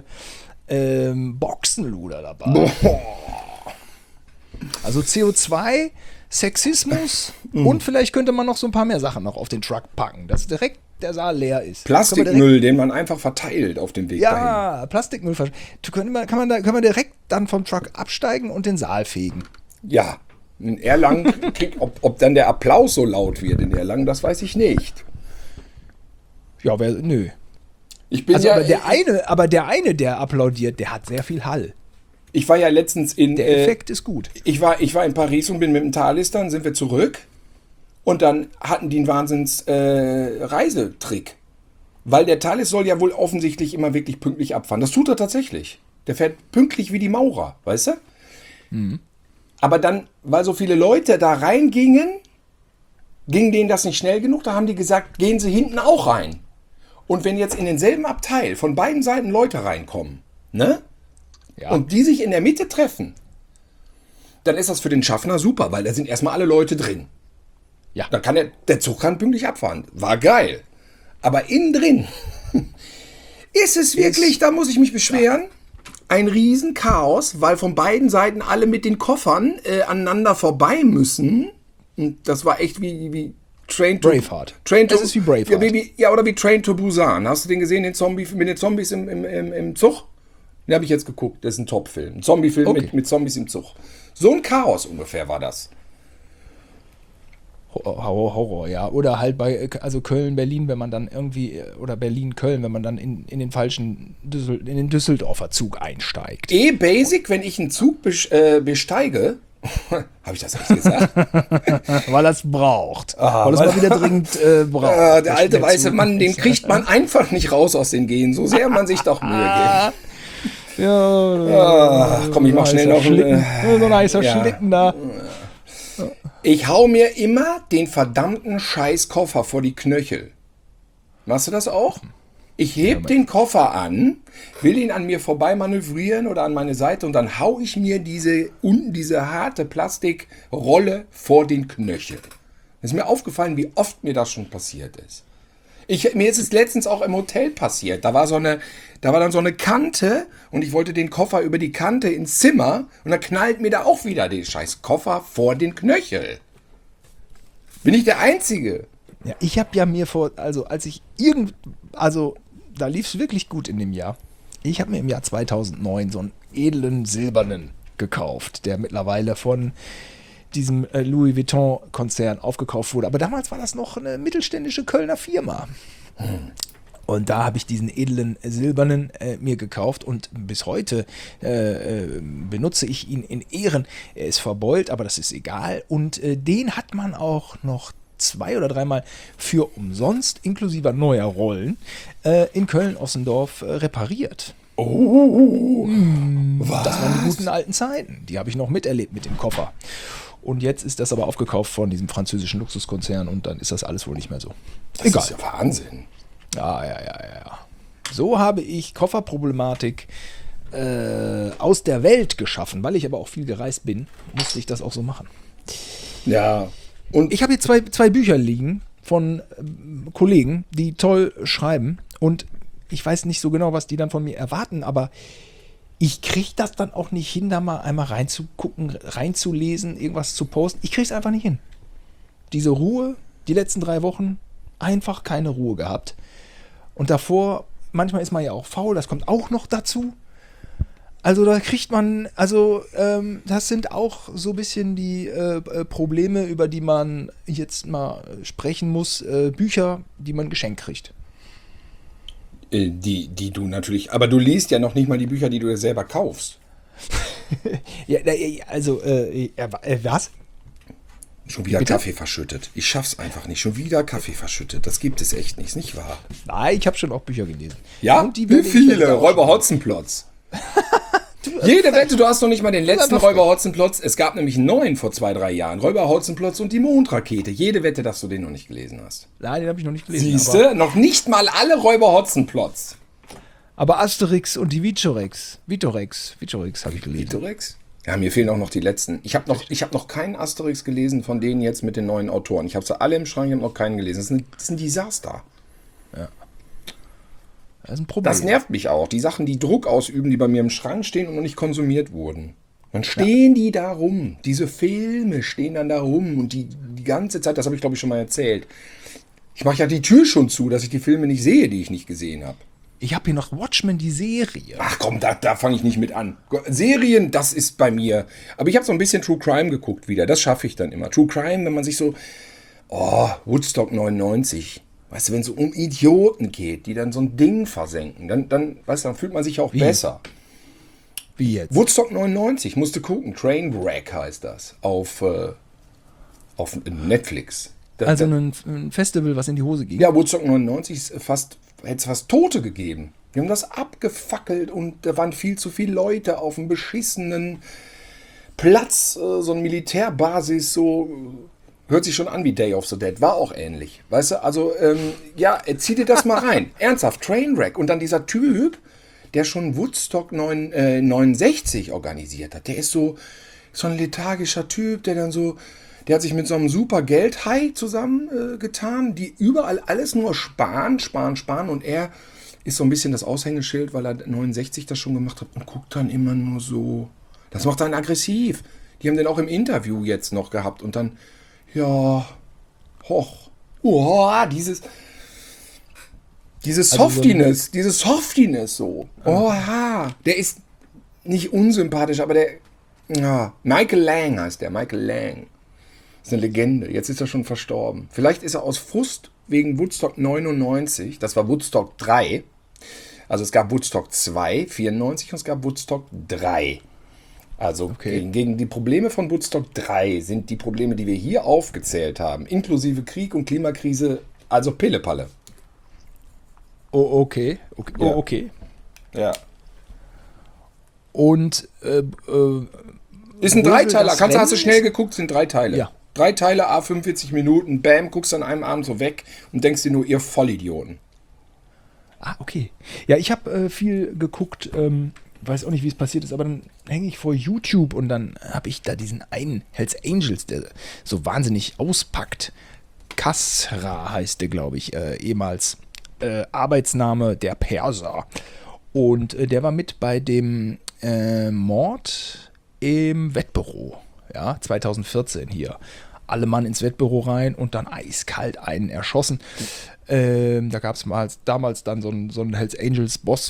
ähm, Boxenluder dabei. Also C O zwei Sexismus und vielleicht könnte man noch so ein paar mehr Sachen noch auf den Truck packen, dass direkt der Saal leer ist. Plastikmüll, den man einfach verteilt auf dem Weg dahin. Ja, Plastikmüll. versch- Du, Kann man, kann, man da, kann man direkt dann vom Truck absteigen und den Saal fegen. Ja, in Erlangen, krieg, ob, ob dann der Applaus so laut wird in Erlangen, das weiß ich nicht. Ja, wer, nö. Ich bin Also, ja, aber, der eine, aber der eine, der applaudiert, der hat sehr viel Hall. ich war ja letztens in, Der äh, Effekt ist gut. ich war, ich war in Paris und bin mit dem Thalys, dann sind wir zurück und dann hatten die einen Wahnsinns äh, Reisetrick. Weil der Thalys soll ja wohl offensichtlich immer wirklich pünktlich abfahren. Das tut er tatsächlich. Der fährt pünktlich wie die Maurer, weißt du? Mhm. Aber dann, weil so viele Leute da reingingen, ging denen das nicht schnell genug, da haben die gesagt, gehen Sie hinten auch rein. Und wenn jetzt in denselben Abteil von beiden Seiten Leute reinkommen, ne? Ja. Und die sich in der Mitte treffen, dann ist das für den Schaffner super, weil da sind erstmal alle Leute drin. Ja. Dann kann der, der Zug kann pünktlich abfahren. War geil. Aber innen drin ist es wirklich, da muss ich mich beschweren, ein Riesenchaos, weil von beiden Seiten alle mit den Koffern äh, aneinander vorbei müssen. Und das war echt wie, wie Train to Braveheart. Train to, Es ist wie Braveheart. Ja, wie, wie, ja, oder wie Train to Busan. Hast du den gesehen, den Zombie mit den Zombies im, im, im, im Zug? Den habe ich jetzt geguckt. Das ist ein Top-Film. Ein Zombie-Film Okay. mit, mit Zombies im Zug. So ein Chaos ungefähr war das. Horror, Horror, ja. Oder halt bei, also Köln, Berlin, wenn man dann irgendwie, oder Berlin, Köln, wenn man dann in, in den falschen, Düssel, in den Düsseldorfer Zug einsteigt. E-Basic, wenn ich einen Zug bes- äh, besteige, habe ich das echt gesagt? Weil er es braucht. Ah, weil es weil- mal wieder dringend äh, braucht. Ah, der alte Schnellzug. weiße Mann, den kriegt man einfach nicht raus aus den Gehen, so sehr man sich doch Mühe gibt. Ja, Ach, komm, ich mach so ein schnell heißer noch einen, Schlitten, äh, so ein heißer ja. Schlitten da. Ich hau mir immer den verdammten Scheißkoffer vor die Knöchel. Machst du das auch? Ich heb den Koffer an, will ihn an mir vorbei manövrieren oder an meine Seite und dann hau ich mir diese unten diese harte Plastikrolle vor den Knöchel. Es ist mir aufgefallen, wie oft mir das schon passiert ist. Ich, mir ist es letztens auch im Hotel passiert. Da war so eine, da war dann so eine Kante und ich wollte den Koffer über die Kante ins Zimmer und dann knallt mir da auch wieder den scheiß Koffer vor den Knöchel. Bin ich der Einzige? Ja, ich habe ja mir vor, also als ich irgend, also da lief es wirklich gut in dem Jahr. Ich habe mir im Jahr zweitausendneun so einen edlen silbernen gekauft, der mittlerweile von diesem äh, Louis Vuitton-Konzern aufgekauft wurde. Aber damals war das noch eine mittelständische Kölner Firma. Hm. Und da habe ich diesen edlen äh, silbernen äh, mir gekauft und bis heute äh, äh, benutze ich ihn in Ehren. Er ist verbeult, aber das ist egal. Und äh, den hat man auch noch zwei oder dreimal für umsonst, inklusive neuer Rollen, äh, in Köln-Ossendorf äh, repariert. Oh, was? Das waren die guten alten Zeiten. Die habe ich noch miterlebt mit dem Koffer. Und jetzt ist das aber aufgekauft von diesem französischen Luxuskonzern und dann ist das alles wohl nicht mehr so. Das Egal. ist ja Wahnsinn. Ja, ja, ja, ja, ja. So habe ich Kofferproblematik äh, aus der Welt geschaffen. Weil ich aber auch viel gereist bin, musste ich das auch so machen. Ja. Und Ich habe hier zwei, zwei Bücher liegen von ähm, Kollegen, die toll schreiben. Und ich weiß nicht so genau, was die dann von mir erwarten, aber ich kriege das dann auch nicht hin, da mal einmal reinzugucken, reinzulesen, irgendwas zu posten. Ich kriege es einfach nicht hin. Diese Ruhe, die letzten drei Wochen, einfach keine Ruhe gehabt. Und davor, manchmal ist man ja auch faul, das kommt auch noch dazu. Also da kriegt man, also ähm, das sind auch so ein bisschen die äh, äh, Probleme, über die man jetzt mal sprechen muss. Äh, Bücher, die man geschenkt kriegt. äh, die, die du natürlich, aber du liest ja noch nicht mal die Bücher, die du dir selber kaufst. Ja, äh, also, äh, äh, was? Schon wieder Bitte? Kaffee verschüttet. Ich schaff's einfach nicht. Schon wieder Kaffee verschüttet. Das gibt es echt nicht, ist nicht wahr? Nein, ich habe schon auch Bücher gelesen. Ja, Und die wie werde ich viele? jetzt auch Räuber schon- Hotzenplotz. Jede Wette, du hast noch nicht mal den letzten aber- Räuber Hotzenplotz. Es gab nämlich einen neuen vor zwei, drei Jahren. Räuber Hotzenplotz und die Mondrakete. Jede Wette, dass du den noch nicht gelesen hast. Nein, den habe ich noch nicht gelesen. Siehst aber, du? Noch nicht mal alle Räuber Hotzenplotz. aber Asterix und die Vitorex. Vitorex. Vitorex habe ich gelesen. Vitorex? Ja, mir fehlen auch noch die letzten. Ich habe noch, ich hab noch keinen Asterix gelesen von denen jetzt mit den neuen Autoren. Ich habe sie alle im Schrank, ich habe noch keinen gelesen. Das ist ein, das ist ein Desaster. Das ist ein Problem. Das nervt mich auch. Die Sachen, die Druck ausüben, die bei mir im Schrank stehen und noch nicht konsumiert wurden. Dann stehen ja. die da rum. Diese Filme stehen dann da rum. Und die, die ganze Zeit, das habe ich glaube ich schon mal erzählt. Ich mache ja die Tür schon zu, dass ich die Filme nicht sehe, die ich nicht gesehen habe. Ich habe hier noch Watchmen, die Serie. Ach komm, da, da fange ich nicht mit an. Serien, das ist bei mir. Aber ich habe so ein bisschen True Crime geguckt wieder. Das schaffe ich dann immer. True Crime, wenn man sich so... Oh, Woodstock neunundneunzig. Weißt du, wenn es so um Idioten geht, die dann so ein Ding versenken, dann, dann, weißt du, dann fühlt man sich auch Wie? besser. Wie jetzt? Woodstock neunundneunzig, musste gucken. Trainwreck heißt das. Auf, äh, auf Netflix. Da, also da, ein, ein Festival, was in die Hose ging. Ja, Woodstock neunundneunzig ist fast... hätte es fast Tote gegeben. Die haben das abgefackelt und da waren viel zu viele Leute auf einem beschissenen Platz, äh, so eine Militärbasis, so hört sich schon an wie Day of the Dead, war auch ähnlich. Weißt du, also ähm, ja, zieh dir das mal rein. Ernsthaft, Trainwreck. Und dann dieser Typ, der schon Woodstock neun, äh, neunundsechzig organisiert hat, der ist so, so ein lethargischer Typ, der dann so... Der hat sich mit so einem super Geldhai zusammengetan, äh, die überall alles nur sparen, sparen, sparen. Und er ist so ein bisschen das Aushängeschild, weil er neunundsechzig das schon gemacht hat und guckt dann immer nur so. Das macht einen aggressiv. Die haben den auch im Interview jetzt noch gehabt. Und dann, ja, hoch, oh, dieses, dieses Also Softiness, so dieses Softiness so. Oha, der ist nicht unsympathisch, aber der, ja, Michael Lang heißt der, Michael Lang. Das ist eine Legende. Jetzt ist er schon verstorben. Vielleicht ist er aus Frust wegen Woodstock neunundneunzig. Das war Woodstock drei. Also es gab Woodstock zwei, vierundneunzig und es gab Woodstock drei. Also okay. gegen, gegen die Probleme von Woodstock drei sind die Probleme, die wir hier aufgezählt haben, inklusive Krieg und Klimakrise, also Pillepalle. Oh, okay. Okay. Ja. Oh, okay. Ja. Und äh, äh, ist ein Dreiteiler. Kannst du, hast du schnell geguckt, sind drei Teile. Ja. Drei Teile, a fünfundvierzig Minuten, bam, guckst an einem Abend so weg und denkst dir nur, ihr Vollidioten. Ah, okay. Ja, ich habe äh, viel geguckt, ähm, weiß auch nicht, wie es passiert ist, aber dann hänge ich vor YouTube und dann habe ich da diesen einen Hells Angels, der so wahnsinnig auspackt. Kasra heißt der, glaube ich, äh, ehemals äh, Arbeitsname der Perser. Und äh, der war mit bei dem äh, Mord im Wettbüro. Ja, zweitausendvierzehn hier. Alle Mann ins Wettbüro rein und dann eiskalt einen erschossen. Ähm, da gab es mal damals dann so einen, so einen Hells Angels Boss,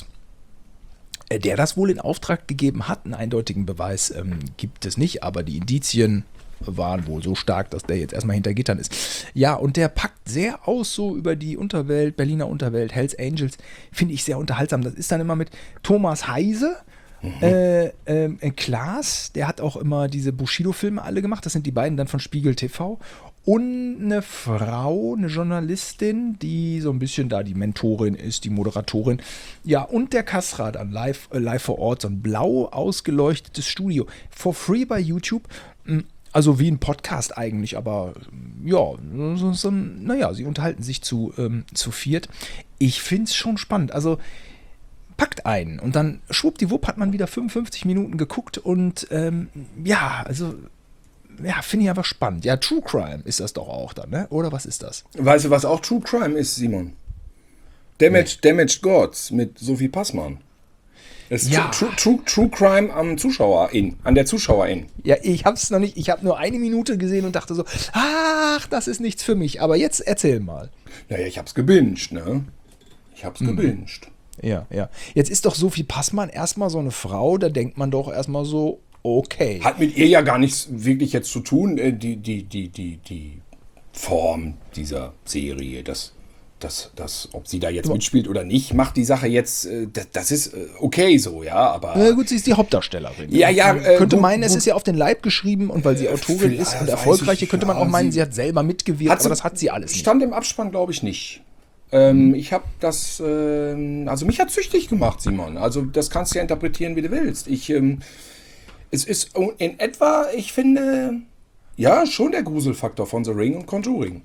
äh, der das wohl in Auftrag gegeben hat. Einen eindeutigen Beweis ähm, gibt es nicht, aber die Indizien waren wohl so stark, dass der jetzt erstmal hinter Gittern ist. Ja, und der packt sehr aus so über die Unterwelt, Berliner Unterwelt, Hells Angels. Finde ich sehr unterhaltsam. Das ist dann immer mit Thomas Heise. Mhm. Äh, äh, Klaas, der hat auch immer diese Bushido-Filme alle gemacht. Das sind die beiden dann von Spiegel T V. Und eine Frau, eine Journalistin, die so ein bisschen da die Mentorin ist, die Moderatorin. Ja, und der Kasra dann live, äh, live vor Ort, so ein blau ausgeleuchtetes Studio. For free bei YouTube. Also wie ein Podcast eigentlich, aber ja, so, so, naja, sie unterhalten sich zu, ähm, zu viert. Ich finde es schon spannend. Also packt einen und dann schwuppdiwupp hat man wieder fünfundfünfzig Minuten geguckt und ähm, ja, also ja, finde ich einfach spannend. Ja, True Crime ist das doch auch dann, ne? Oder was ist das? Weißt du, was auch True Crime ist, Simon? Damaged, nee. Damaged Gods mit Sophie Passmann. Das ist ja. True, True, True Crime am Zuschauerin, an der Zuschauerin. Ja, ich hab's noch nicht, ich habe nur eine Minute gesehen und dachte so, ach, das ist nichts für mich. Aber jetzt erzähl mal. Naja, ich hab's gebinged, ne? Ich hab's mhm. gebinged. Ja, ja. Jetzt ist doch Sophie Passmann erstmal so eine Frau, da denkt man doch erstmal so, okay. Hat mit ihr ja gar nichts wirklich jetzt zu tun, die, die, die, die, die Form dieser Serie, das, das, das, ob sie da jetzt mitspielt oder nicht, macht die Sache jetzt, das, das ist okay so, ja, aber... Na gut, sie ist die Hauptdarstellerin. Ja, ja. Man könnte gut, meinen, gut. es ist ja auf den Leib geschrieben und weil sie Autorin ist und erfolgreiche, könnte man auch meinen, sie hat selber mitgewirkt, aber das hat sie alles nicht. Stand im Abspann, glaube ich, nicht. Ähm, ich habe das, äh, also mich hat süchtig gemacht, Simon. Also das kannst du ja interpretieren, wie du willst. Ich, ähm, es ist in etwa, ich finde, ja, schon der Gruselfaktor von The Ring und Conjuring.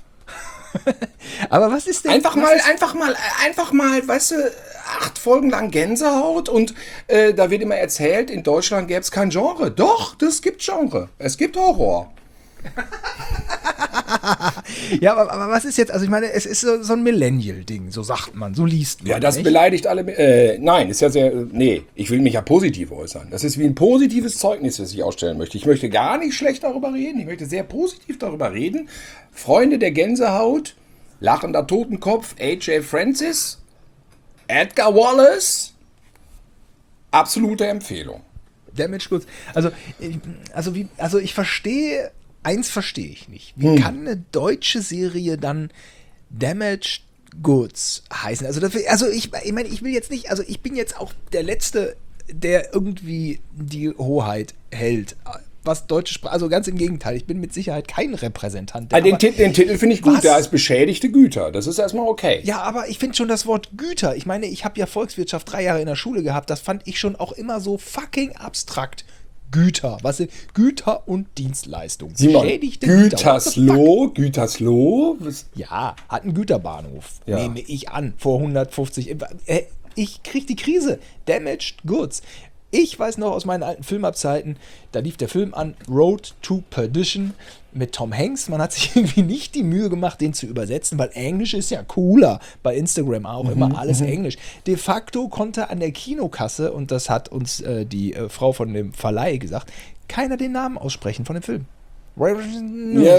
Aber was ist denn... Einfach mal, einfach mal, einfach mal, weißt du, acht Folgen lang Gänsehaut und äh, da wird immer erzählt, in Deutschland gäbe es kein Genre. Doch, das gibt Genre. Es gibt Horror. Ja, aber, aber was ist jetzt, also ich meine, es ist so, so ein Millennial-Ding, so sagt man, so liest man. Ja, das nicht? beleidigt alle. Äh, nein, ist ja sehr. Nee, ich will mich ja positiv äußern. Das ist wie ein positives Zeugnis, das ich ausstellen möchte. Ich möchte gar nicht schlecht darüber reden. Ich möchte sehr positiv darüber reden. Freunde der Gänsehaut, lachender Totenkopf, A J Francis, Edgar Wallace. Absolute Empfehlung. Damage Goods. Also, ich, also, wie, also ich verstehe, eins verstehe ich nicht. Wie hm. kann eine deutsche Serie dann Damaged Goods heißen? Also, das, also ich, ich meine, ich will jetzt nicht, also ich bin jetzt auch der Letzte, der irgendwie die Hoheit hält, was deutsche Sprache, also ganz im Gegenteil, ich bin mit Sicherheit kein Repräsentant. Der, den, Titel, den Titel finde ich gut, was? Der heißt beschädigte Güter, das ist erstmal okay. Ja, aber ich finde schon das Wort Güter, ich meine, ich habe ja Volkswirtschaft drei Jahre in der Schule gehabt, das fand ich schon auch immer so fucking abstrakt. Güter, was sind Güter und Dienstleistungen? Simon, beschädigte Gütersloh, Güter. Gütersloh? Ja, hat einen Güterbahnhof, ja. nehme ich an, vor hundertfünfzig. Ich krieg die Krise. Damaged Goods. Ich weiß noch aus meinen alten Filmabzeiten, da lief der Film an, Road to Perdition mit Tom Hanks. Man hat sich irgendwie nicht die Mühe gemacht, den zu übersetzen, weil Englisch ist ja cooler. Bei Instagram auch mhm, immer alles mhm. Englisch. De facto konnte an der Kinokasse, und das hat uns äh, die äh, Frau von dem Verleih gesagt, keiner den Namen aussprechen von dem Film. Ja,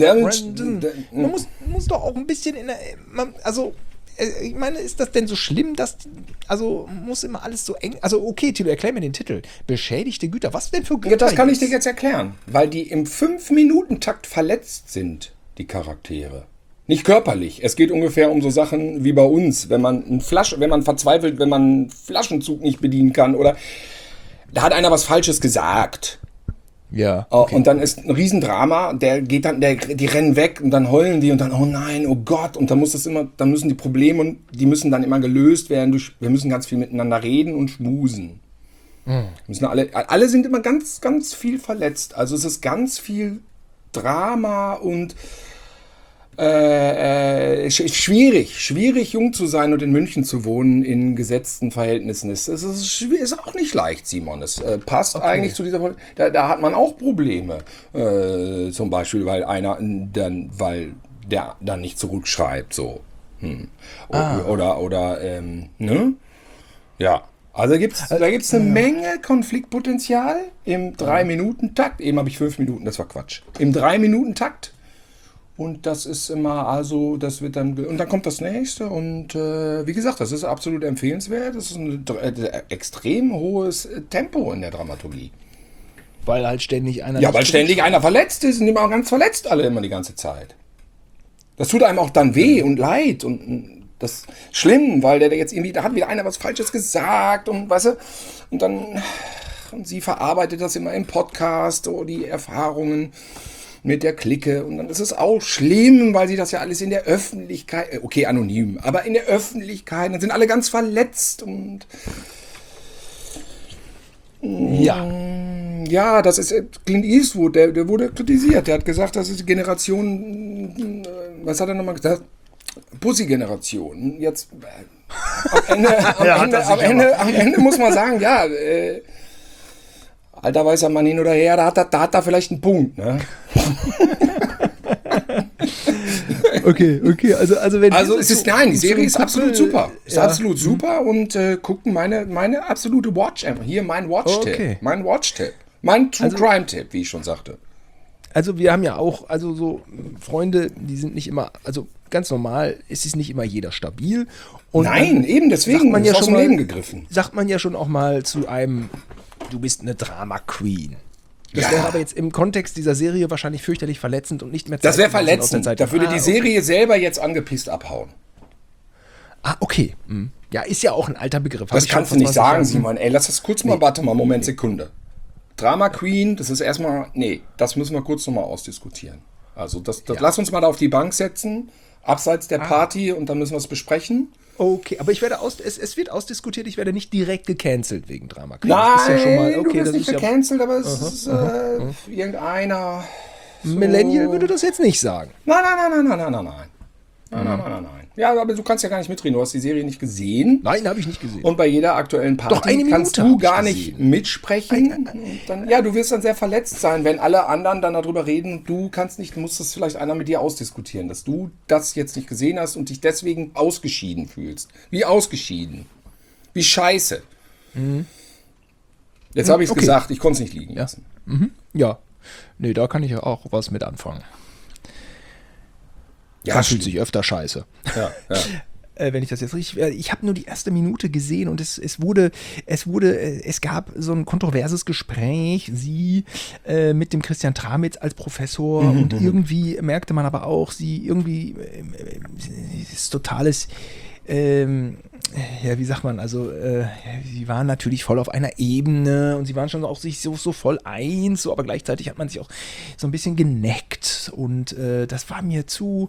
man muss, muss doch auch ein bisschen in der, man, also ich meine, ist das denn so schlimm, dass, also muss immer alles so eng, also okay, Tilo, erklär mir den Titel. Beschädigte Güter, was denn für Güter? Ja, das kann ich dir jetzt erklären, weil die im fünf Minuten Takt verletzt sind, die Charaktere. Nicht körperlich, es geht ungefähr um so Sachen wie bei uns, wenn man ein Flasch, wenn man verzweifelt, wenn man einen Flaschenzug nicht bedienen kann oder da hat einer was Falsches gesagt. Ja. Okay. Und dann ist ein Riesendrama, der geht dann, der, die rennen weg und dann heulen die und dann, oh nein, oh Gott, und dann muss das immer, dann müssen die Probleme, die müssen dann immer gelöst werden durch, wir müssen ganz viel miteinander reden und schmusen. Mhm. Müssen alle, alle sind immer ganz, ganz viel verletzt. Also es ist ganz viel Drama und äh, äh, schwierig, schwierig jung zu sein und in München zu wohnen in gesetzten Verhältnissen. Es ist, ist, ist auch nicht leicht, Simon. Es äh, passt okay. eigentlich zu dieser, da, da hat man auch Probleme. Äh, zum Beispiel, weil einer dann, weil der dann nicht zurückschreibt, so. Hm. Ah. Oder, oder, ähm, ne? Ja. Also gibt's, da gibt es eine ja. Menge Konfliktpotenzial im drei Minuten Takt. Eben habe ich fünf Minuten, das war Quatsch. Im drei Minuten Takt. Und das ist immer, also, das wird dann, und dann kommt das nächste und äh, wie gesagt, das ist absolut empfehlenswert. Das ist ein äh, extrem hohes Tempo in der Dramaturgie. Weil halt ständig einer. Ja, weil ständig einer verletzt ist und immer auch ganz verletzt alle immer die ganze Zeit. Das tut einem auch dann weh und leid und das ist schlimm, weil der jetzt irgendwie, da hat wieder einer was Falsches gesagt und weißt du, und dann, und sie verarbeitet das immer im Podcast, so die Erfahrungen mit der Clique und dann ist es auch schlimm, weil sie das ja alles in der Öffentlichkeit, okay, anonym, aber in der Öffentlichkeit, dann sind alle ganz verletzt und ja, ja, das ist Clint Eastwood, der, der wurde kritisiert, der hat gesagt, das ist die Generation, was hat er nochmal gesagt? Pussy-Generation. Jetzt am Ende, am, ja, Ende, am, Ende, am Ende muss man sagen, ja, äh, alter weißer Mann hin oder her, da hat er, da hat er vielleicht einen Punkt, ne? Okay, okay, also also wenn also es ist nein, die Serie ist absolut super, ist ja. absolut super und äh, gucken meine meine absolute Watch einfach hier mein Watch-Tipp, okay. mein Watch-Tipp, mein True also, Crime-Tipp, wie ich schon sagte. Also wir haben ja auch, also so Freunde, die sind nicht immer, also ganz normal ist es nicht immer jeder stabil. Und nein, eben deswegen man ja ist aus schon dem mal, Leben gegriffen. Sagt man ja schon auch mal zu einem, du bist eine Drama-Queen. Das ja. wäre aber jetzt im Kontext dieser Serie wahrscheinlich fürchterlich verletzend und nicht mehr Das wäre verletzend, da würde ah, die Serie okay. selber jetzt angepisst abhauen. Ah, okay. Hm. Ja, ist ja auch ein alter Begriff. Das kannst du nicht sagen, Simon. Ey, lass das kurz mal, nee. warte mal, Moment, nee. Sekunde. Drama Queen, das ist erstmal, nee, das müssen wir kurz nochmal ausdiskutieren. Also das, das ja. lass uns mal da auf die Bank setzen, abseits der ah. Party und dann müssen wir es besprechen. Okay, aber ich werde aus, es, es wird ausdiskutiert, ich werde nicht direkt gecancelt wegen Drama Queen. Nein, das ist ja schon mal, okay, du wirst das nicht ist gecancelt, ja, aber es aha, ist aha, äh, aha. irgendeiner. So. Millennial würde das jetzt nicht sagen. Nein, nein, nein, nein, nein, nein, nein, nein. Nein, nein, nein, nein, nein. Ja, aber du kannst ja gar nicht mitreden. Du hast die Serie nicht gesehen. Nein, habe ich nicht gesehen. Und bei jeder aktuellen Party Doch, eine kannst Minute du gar hab ich nicht gesehen. mitsprechen. Und dann, ja, du wirst dann sehr verletzt sein, wenn alle anderen dann darüber reden. Du kannst nicht, muss das vielleicht einer mit dir ausdiskutieren, dass du das jetzt nicht gesehen hast und dich deswegen ausgeschieden fühlst. Wie ausgeschieden. Wie scheiße. Mhm. Jetzt habe ich es Okay. gesagt, ich konnte es nicht liegen Ja. lassen. Mhm. Ja. Nee, da kann ich ja auch was mit anfangen. Ja, das fühlt stimmt. sich öfter scheiße. Ja, ja. Äh, wenn ich das jetzt richtig, ich habe nur die erste Minute gesehen und es, es wurde, es wurde, äh, es gab so ein kontroverses Gespräch, sie äh, mit dem Christian Tramitz als Professor Mhm, und irgendwie merkte man aber auch, sie irgendwie äh, äh, ist totales, ähm, ja, wie sagt man, also äh, sie waren natürlich voll auf einer Ebene und sie waren schon auch sich so, so voll eins, so, aber gleichzeitig hat man sich auch so ein bisschen geneckt und äh, das war mir zu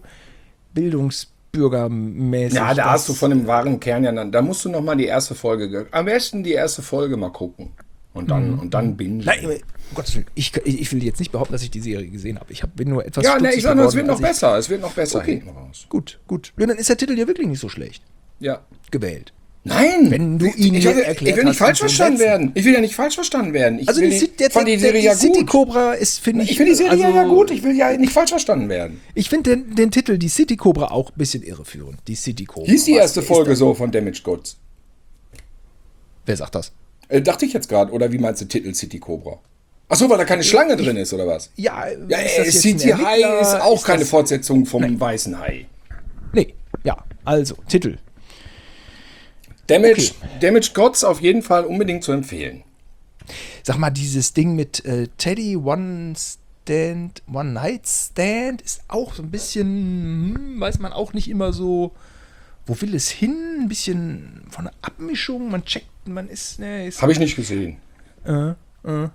bildungsbürgermäßig. Ja, da das- hast du von dem wahren Kern ja, da musst du noch mal die erste Folge, am besten die erste Folge mal gucken und dann, und dann bingen. Nein, um Gottes Willen, ich, ich will jetzt nicht behaupten, dass ich die Serie gesehen habe. Ich hab, bin nur etwas Ja, ne, stutzig ich sag nur, es geworden, wird noch als ich- besser, es wird noch besser Okay. hinten raus. Gut, gut. Ja, dann ist der Titel ja wirklich nicht so schlecht Ja. gewählt. Nein! Wenn du ich, ihn ich, mir ich, ich erklärt will nicht hast, falsch in so verstanden Sätzen. werden. Ich will ja nicht falsch verstanden werden. Ich Also will die, die, City- der, fand die der, Serie die ja City gut. Cobra ist, finde ich. Ich finde die Serie also, ja gut. Ich will ja nicht falsch verstanden werden. Ich finde den, den Titel, die City Cobra, auch ein bisschen irreführend. Die City Cobra. Hieß die Was erste ist Folge das? so von Damaged Goods? Wer sagt das? Äh, dachte ich jetzt gerade. Oder wie meinst du Titel City Cobra? Achso, weil da keine Schlange drin ist, oder was? Ja, Ja, ist äh, das jetzt City ein High Ermittler? ist auch Ist keine das- Fortsetzung vom Weißen Hai. Nee, ja, also, Titel. Damaged, Damaged Gods auf jeden Fall unbedingt zu empfehlen. Sag mal, dieses Ding mit äh, Teddy One Stand, One Night Stand ist auch so ein bisschen, hm, weiß man auch nicht immer so, wo will es hin? Ein bisschen von der Abmischung, man checkt, man ist, ne, ist, Habe ich nicht gesehen. äh, äh,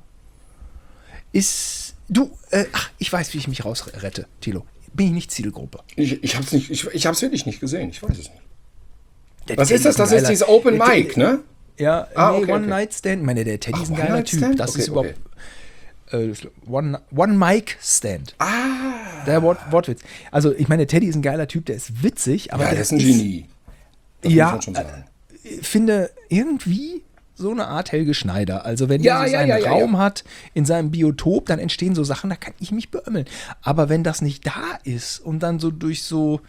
ist, du, äh, ach, ich weiß, wie ich mich rausrette, Thilo. Bin ich nicht Zielgruppe. Ich, ich habe es nicht, ich, ich hab's wirklich nicht gesehen. Ich weiß es nicht. Der Was Teddy ist das? ein Das ist geiler- dieses Open der Teddy- Mic, ne? Ja, Ah, nee, okay, One okay. Night Stand. Ich meine, der Teddy Ach, ist ein One geiler Night Typ. Stand? Das Okay, ist überhaupt. okay. Äh, One, One Mic Stand. Ah. Der Wort, Wortwitz. Also, ich meine, Teddy ist ein geiler Typ, der ist witzig, aber Ja, der der ist ein Genie. Das ja, muss man schon sagen. Ich finde irgendwie so eine Art Helge Schneider. Also, wenn Ja, er so ja, seinen ja, ja, Raum ja. hat, in seinem Biotop, dann entstehen so Sachen, da kann ich mich beömmeln. Aber wenn das nicht da ist und dann so durch so.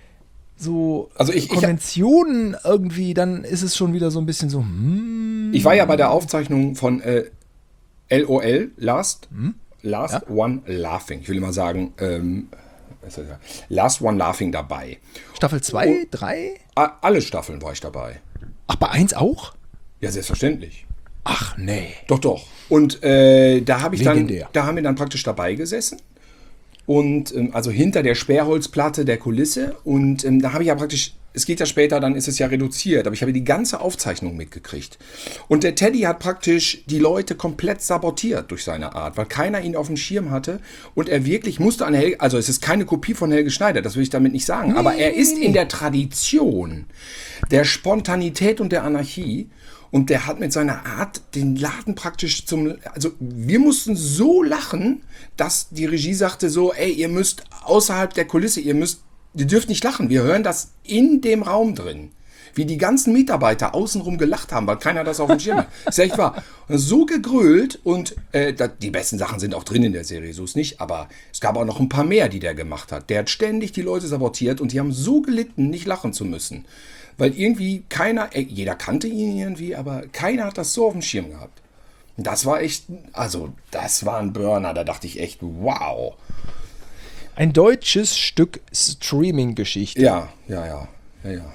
so Also ich- ich- Konventionen irgendwie, dann ist es schon wieder so ein bisschen so, hm. Ich war ja bei der Aufzeichnung von äh, L O L, Last, Last One Laughing. Ich will immer sagen, ähm, was ist das? Last One Laughing dabei. Staffel zwei, Oh. drei? A- Alle Staffeln war ich dabei. Ach, bei eins auch? Ja, selbstverständlich. Ach, nee. Doch, doch. Und äh, da habe ich dann, Legendär. da haben wir dann praktisch dabei gesessen. Und ähm, also hinter der Sperrholzplatte der Kulisse. Und ähm, da habe ich ja praktisch, es geht ja später, dann ist es ja reduziert, aber ich habe die ganze Aufzeichnung mitgekriegt. Und der Teddy hat praktisch die Leute komplett sabotiert durch seine Art, weil keiner ihn auf dem Schirm hatte. Und er wirklich musste an Helge, also es ist keine Kopie von Helge Schneider, das will ich damit nicht sagen. aber er ist in der Tradition der Spontanität und der Anarchie. Und der hat mit seiner Art den Laden praktisch zum... Also wir mussten so lachen, dass die Regie sagte so, ey, ihr müsst außerhalb der Kulisse, ihr müsst, ihr dürft nicht lachen. Wir hören das in dem Raum drin. Wie die ganzen Mitarbeiter außenrum gelacht haben, weil keiner das auf dem Schirm hat. Ist ja echt wahr. Und so gegrölt und äh, da, die besten Sachen sind auch drin in der Serie, so ist nicht. Aber es gab auch noch ein paar mehr, die der gemacht hat. Der hat ständig die Leute sabotiert und die haben so gelitten, nicht lachen zu müssen. Weil irgendwie keiner, ey, jeder kannte ihn irgendwie, aber keiner hat das so auf dem Schirm gehabt. Und das war echt, also das war ein Burner, da dachte ich echt, wow. Ein deutsches Stück Streaming-Geschichte. Ja, ja, ja, ja, ja.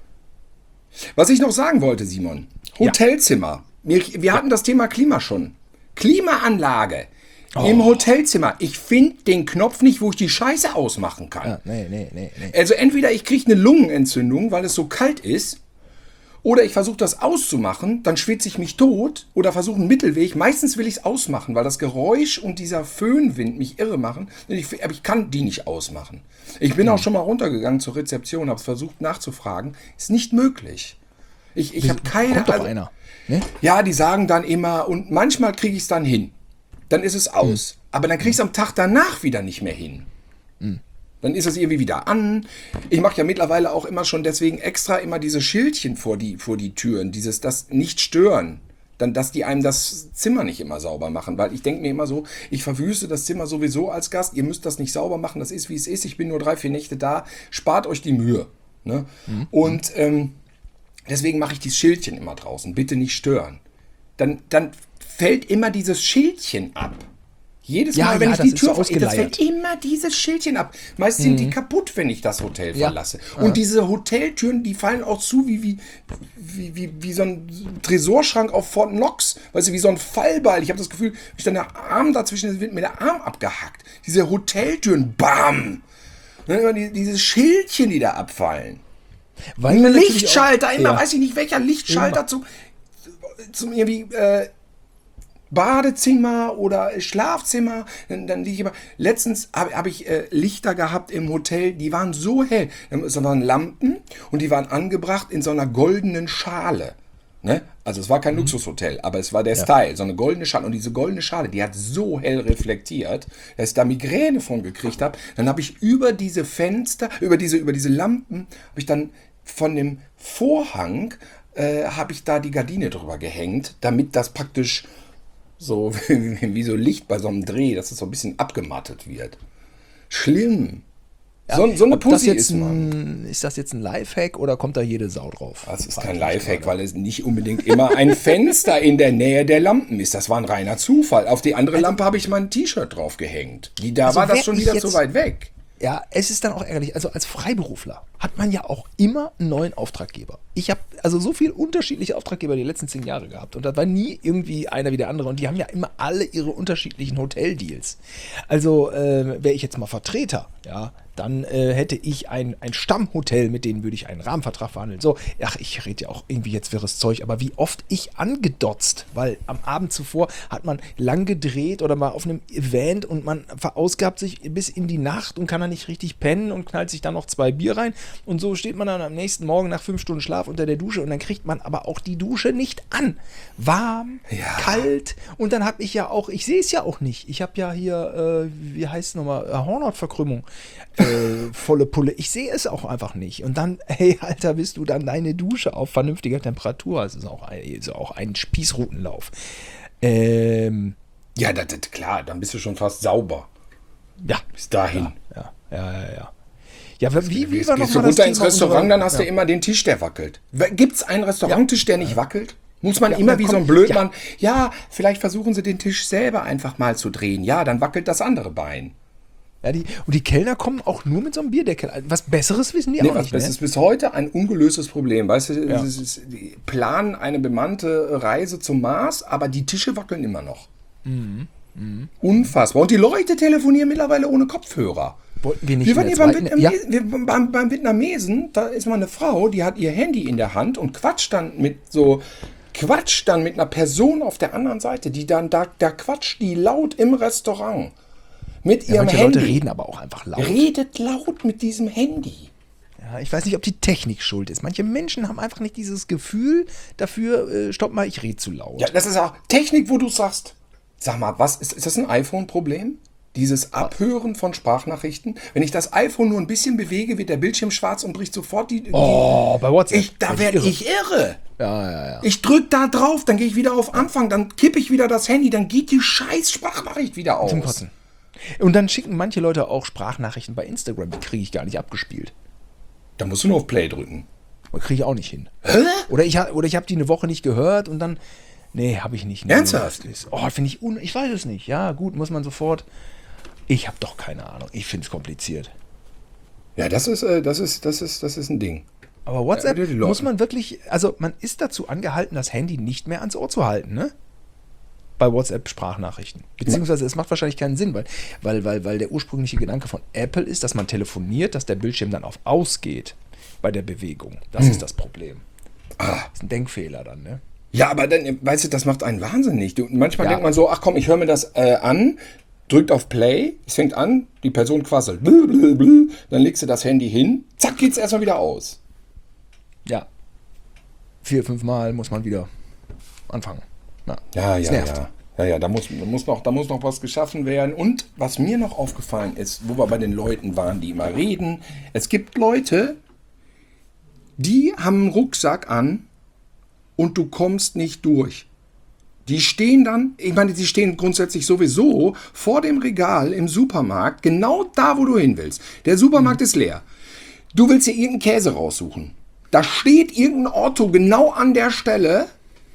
Was ich noch sagen wollte, Simon, Hotelzimmer. Wir, wir hatten das Thema Klima schon. Klimaanlage im Hotelzimmer. Ich finde den Knopf nicht, wo ich die Scheiße ausmachen kann. Ja, nee, nee, nee, nee. Also entweder ich kriege eine Lungenentzündung, weil es so kalt ist, oder ich versuche das auszumachen, dann schwitze ich mich tot, oder versuche einen Mittelweg. Meistens will ich es ausmachen, weil das Geräusch und dieser Föhnwind mich irre machen. Ich, aber ich kann die nicht ausmachen. Ich bin auch schon mal runtergegangen zur Rezeption, habe es versucht nachzufragen. Ist nicht möglich. Ich, ich habe keine... Kommt doch also- einer. Ne? Ja, die sagen dann immer, und manchmal kriege ich es dann hin. Dann ist es aus. Aber dann kriege ich es am Tag danach wieder nicht mehr hin. Dann ist es irgendwie wieder an. Ich mache ja mittlerweile auch immer schon deswegen extra immer diese Schildchen vor die, vor die Türen, dieses das nicht stören. Dann, dass die einem das Zimmer nicht immer sauber machen, weil ich denke mir immer so, ich verwüste das Zimmer sowieso als Gast, ihr müsst das nicht sauber machen, das ist wie es ist, ich bin nur drei, vier Nächte da, spart euch die Mühe. Ne? Mhm. Und ähm, deswegen mache ich dieses Schildchen immer draußen, bitte nicht stören. Dann, dann fällt immer dieses Schildchen ab. Jedes Ja, Mal, wenn ja, ich das die ist Tür so aufmache, das ausgeleiert. fällt immer dieses Schildchen ab. Meist sind die kaputt, wenn ich das Hotel Ja. verlasse. Und diese Hoteltüren, die fallen auch zu wie, wie, wie, wie, wie so ein Tresorschrank auf Fort Knox. Weißt du, wie so ein Fallbeil. Ich habe das Gefühl, wenn ich dann der Arm dazwischen ist, wird mir der Arm abgehackt. Diese Hoteltüren, bam! Und dann immer die, diese Schildchen, die da abfallen. Weil Ein man natürlich Lichtschalter, auch, immer, ja. weiß ich nicht, welcher Lichtschalter Immer. zum, zum irgendwie äh, Badezimmer oder Schlafzimmer. Dann, dann liege ich immer. Letztens habe hab ich äh, Lichter gehabt im Hotel, die waren so hell. Es waren Lampen und die waren angebracht in so einer goldenen Schale. Ne? Also es war kein mhm. Luxushotel, aber es war der ja. Style, so eine goldene Schale. Und diese goldene Schale, die hat so hell reflektiert, dass ich da Migräne von gekriegt habe. Dann habe ich über diese Fenster, über diese, über diese Lampen, habe ich dann von dem Vorhang, äh, habe ich da die Gardine drüber gehängt, damit das praktisch so wie so Licht bei so einem Dreh, dass es so ein bisschen abgemattet wird. Schlimm. Ja, so, so eine ob das Pussy jetzt ist man. ein, ist das jetzt ein Lifehack oder kommt da jede Sau drauf? Das ist kein Lifehack, weil es nicht unbedingt immer ein Fenster in der Nähe der Lampen ist. Das war ein reiner Zufall. Auf die andere Lampe habe ich mein T-Shirt drauf gehängt. Die, da Also war das wär schon ich wieder jetzt- zu weit weg. Ja, es ist dann auch ärgerlich. Also als Freiberufler hat man ja auch immer einen neuen Auftraggeber. Ich habe also so viele unterschiedliche Auftraggeber die letzten zehn Jahre gehabt und da war nie irgendwie einer wie der andere und die haben ja immer alle ihre unterschiedlichen Hoteldeals. Also äh, wäre ich jetzt mal Vertreter, ja, dann äh, hätte ich ein, ein Stammhotel, mit denen würde ich einen Rahmenvertrag verhandeln. So, ach, ich rede ja auch irgendwie jetzt wirres Zeug, aber wie oft ich angedotzt, weil am Abend zuvor hat man lang gedreht oder mal auf einem Event und man verausgabt sich bis in die Nacht und kann dann nicht richtig pennen und knallt sich dann noch zwei Bier rein und so steht man dann am nächsten Morgen nach fünf Stunden Schlaf unter der Dusche und dann kriegt man aber auch die Dusche nicht an. Warm, Ja. kalt und dann habe ich ja auch, ich sehe es ja auch nicht, ich habe ja hier, äh, wie heißt es nochmal, äh, Hornhautverkrümmung, äh, volle Pulle, ich sehe es auch einfach nicht und dann, hey Alter, bist du dann deine Dusche auf vernünftiger Temperatur, das ist auch ein, ist auch ein Spießrutenlauf. Ähm, Ja, das, das, klar, dann bist du schon fast sauber. ja. Bis dahin. Ja, ja, ja, ja. Ja, wie, wie Gehst war gehst noch du mal das runter ins Thema Restaurant, unserer- dann hast du ja. immer den Tisch, der wackelt. Gibt es einen Restauranttisch, der nicht wackelt? Muss man Ja, immer dann wie so ein kommt- Blödmann, ja. vielleicht versuchen sie den Tisch selber einfach mal zu drehen. Ja, dann wackelt das andere Bein. Ja, die, und die Kellner kommen auch nur mit so einem Bierdeckel. Was Besseres wissen die Nee, auch was, nicht. das Ne? ist bis heute ein ungelöstes Problem. Weißt du, Ja. es ist, die planen eine bemannte Reise zum Mars, aber die Tische wackeln immer noch. Mhm. Unfassbar. Und die Leute telefonieren mittlerweile ohne Kopfhörer. Wollten wir nicht Wir in waren der hier beim, zweiten- Vietnamesen, ja. wir, beim, beim Vietnamesen, da ist mal eine Frau, die hat ihr Handy in der Hand und quatscht dann mit so, quatscht dann mit einer Person auf der anderen Seite, die dann, da, da quatscht die laut im Restaurant mit Ja, ihrem manche Handy. Leute reden aber auch einfach laut. Redet laut mit diesem Handy. Ja, ich weiß nicht, ob die Technik schuld ist. Manche Menschen haben einfach nicht dieses Gefühl dafür, äh, stopp mal, ich rede zu laut. Ja, das ist auch Technik, wo du sagst, sag mal, was ist, ist das ein iPhone-Problem? Dieses Abhören von Sprachnachrichten? Wenn ich das iPhone nur ein bisschen bewege, wird der Bildschirm schwarz und bricht sofort die... Oh, bei WhatsApp. ich, da werde ich irre. Ja, ja, ja. Ich drück da drauf, dann gehe ich wieder auf Anfang, dann kippe ich wieder das Handy, dann geht die scheiß Sprachnachricht wieder aus. Zum Kotzen. Und dann schicken manche Leute auch Sprachnachrichten bei Instagram, die kriege ich gar nicht abgespielt. Da musst du nur auf Play drücken. Kriege ich auch nicht hin. Hä? Oder ich, ha- oder ich habe die eine Woche nicht gehört und dann, nee, habe ich nicht. Nee, Ernsthaft? das ist- Oh, finde ich, un ich weiß es nicht. Ja, gut, muss man sofort. Ich habe doch keine Ahnung. Ich finde es kompliziert. Ja, das ist, äh, das ist, das ist, das ist ein Ding. Aber WhatsApp Ja, die Leute. muss man wirklich, also man ist dazu angehalten, das Handy nicht mehr ans Ohr zu halten, ne? Bei WhatsApp-Sprachnachrichten. Beziehungsweise es macht wahrscheinlich keinen Sinn, weil, weil, weil, weil der ursprüngliche Gedanke von Apple ist, dass man telefoniert, dass der Bildschirm dann auf ausgeht bei der Bewegung. Das ist das Problem. Ah. Das ist ein Denkfehler dann, ne? Ja, aber dann, weißt du, das macht einen wahnsinnig. Du, manchmal Ja. denkt man so, ach komm, ich höre mir das äh, an, drückt auf Play, es fängt an, die Person quasselt, blö, blö, blö, dann legst du das Handy hin, zack, geht's erstmal wieder aus. Ja. Vier, fünf Mal muss man wieder anfangen. Ja, Ja, es ja, nervt. ja. Ja, ja, da muss, da, muss noch, da muss noch was geschaffen werden. Und was mir noch aufgefallen ist, wo wir bei den Leuten waren, die immer reden, es gibt Leute, die haben einen Rucksack an und du kommst nicht durch. Die stehen dann, ich meine, die stehen grundsätzlich sowieso vor dem Regal im Supermarkt, genau da, wo du hin willst. Der Supermarkt mhm. ist leer. Du willst dir irgendeinen Käse raussuchen. Da steht irgendein Otto genau an der Stelle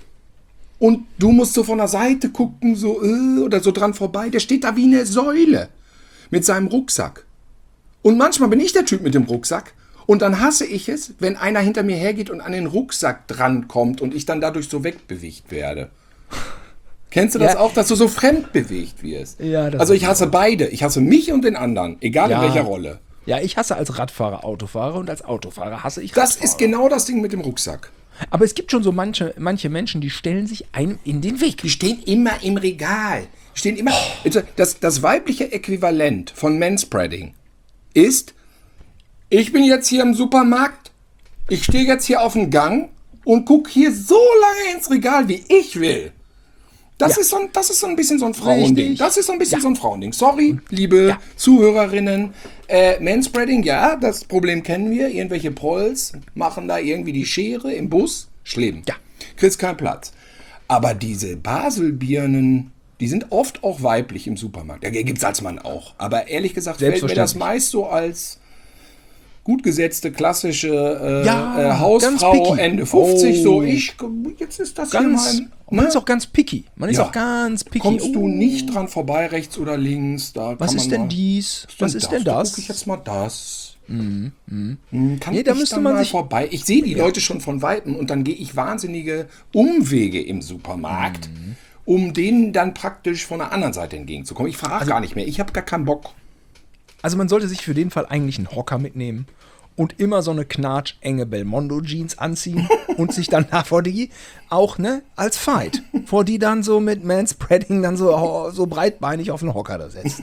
und du musst so von der Seite gucken, so äh, oder so dran vorbei. Der steht da wie eine Säule mit seinem Rucksack. Und manchmal bin ich der Typ mit dem Rucksack und dann hasse ich es, wenn einer hinter mir hergeht und an den Rucksack drankommt und ich dann dadurch so wegbewegt werde. Kennst du das ja. auch, dass du so fremd bewegt wirst? Ja, das also ich hasse beide. Ich hasse mich und den anderen, egal ja. in welcher Rolle. Ja, ich hasse als Radfahrer Autofahrer und als Autofahrer hasse ich Radfahrer. Das ist genau das Ding mit dem Rucksack. Aber es gibt schon so manche, manche Menschen, die stellen sich einem in den Weg. Die stehen immer im Regal. Die stehen immer. Oh. Das, das weibliche Äquivalent von Manspreading ist, ich bin jetzt hier im Supermarkt, ich stehe jetzt hier auf dem Gang und gucke hier so lange ins Regal, wie ich will. Das, ja. ist so ein, das ist so ein bisschen so ein Frauending. Richtig. Das ist so ein bisschen ja. so ein Frauending. Sorry, liebe ja. Zuhörerinnen. Äh, Manspreading, ja, das Problem kennen wir. Irgendwelche Prolls machen da irgendwie die Schere im Bus. Schlimm. Ja. Kriegst keinen Platz. Aber diese Baselbirnen, die sind oft auch weiblich im Supermarkt. Ja, gibt's als Mann auch. Aber ehrlich gesagt fällt mir das meist so als gut gesetzte, klassische äh, ja, äh, Hausfrau Ende fünfzig. Oh. So, ich, jetzt ist das ganz, hier mein... Man ist auch ganz picky. Man ist ja. auch ganz picky. Kommst oh. du nicht dran vorbei, rechts oder links? Da Was kann ist man denn mal, dies? Was ist denn Da das? gucke ich jetzt mal das. Mhm. Mhm. Kann nee, da ich müsste dann man mal sich vorbei? Ich sehe die ja. Leute schon von Weitem und dann gehe ich wahnsinnige Umwege im Supermarkt, mhm. um denen dann praktisch von der anderen Seite entgegenzukommen. Ich frage also, gar nicht mehr. Ich habe gar keinen Bock. Also man sollte sich für den Fall eigentlich einen Hocker mitnehmen und immer so eine knatschenge Belmondo-Jeans anziehen und sich dann da vor die auch, ne, als Fight, vor die dann so mit Manspreading dann so, oh, so breitbeinig auf den Hocker da setzen.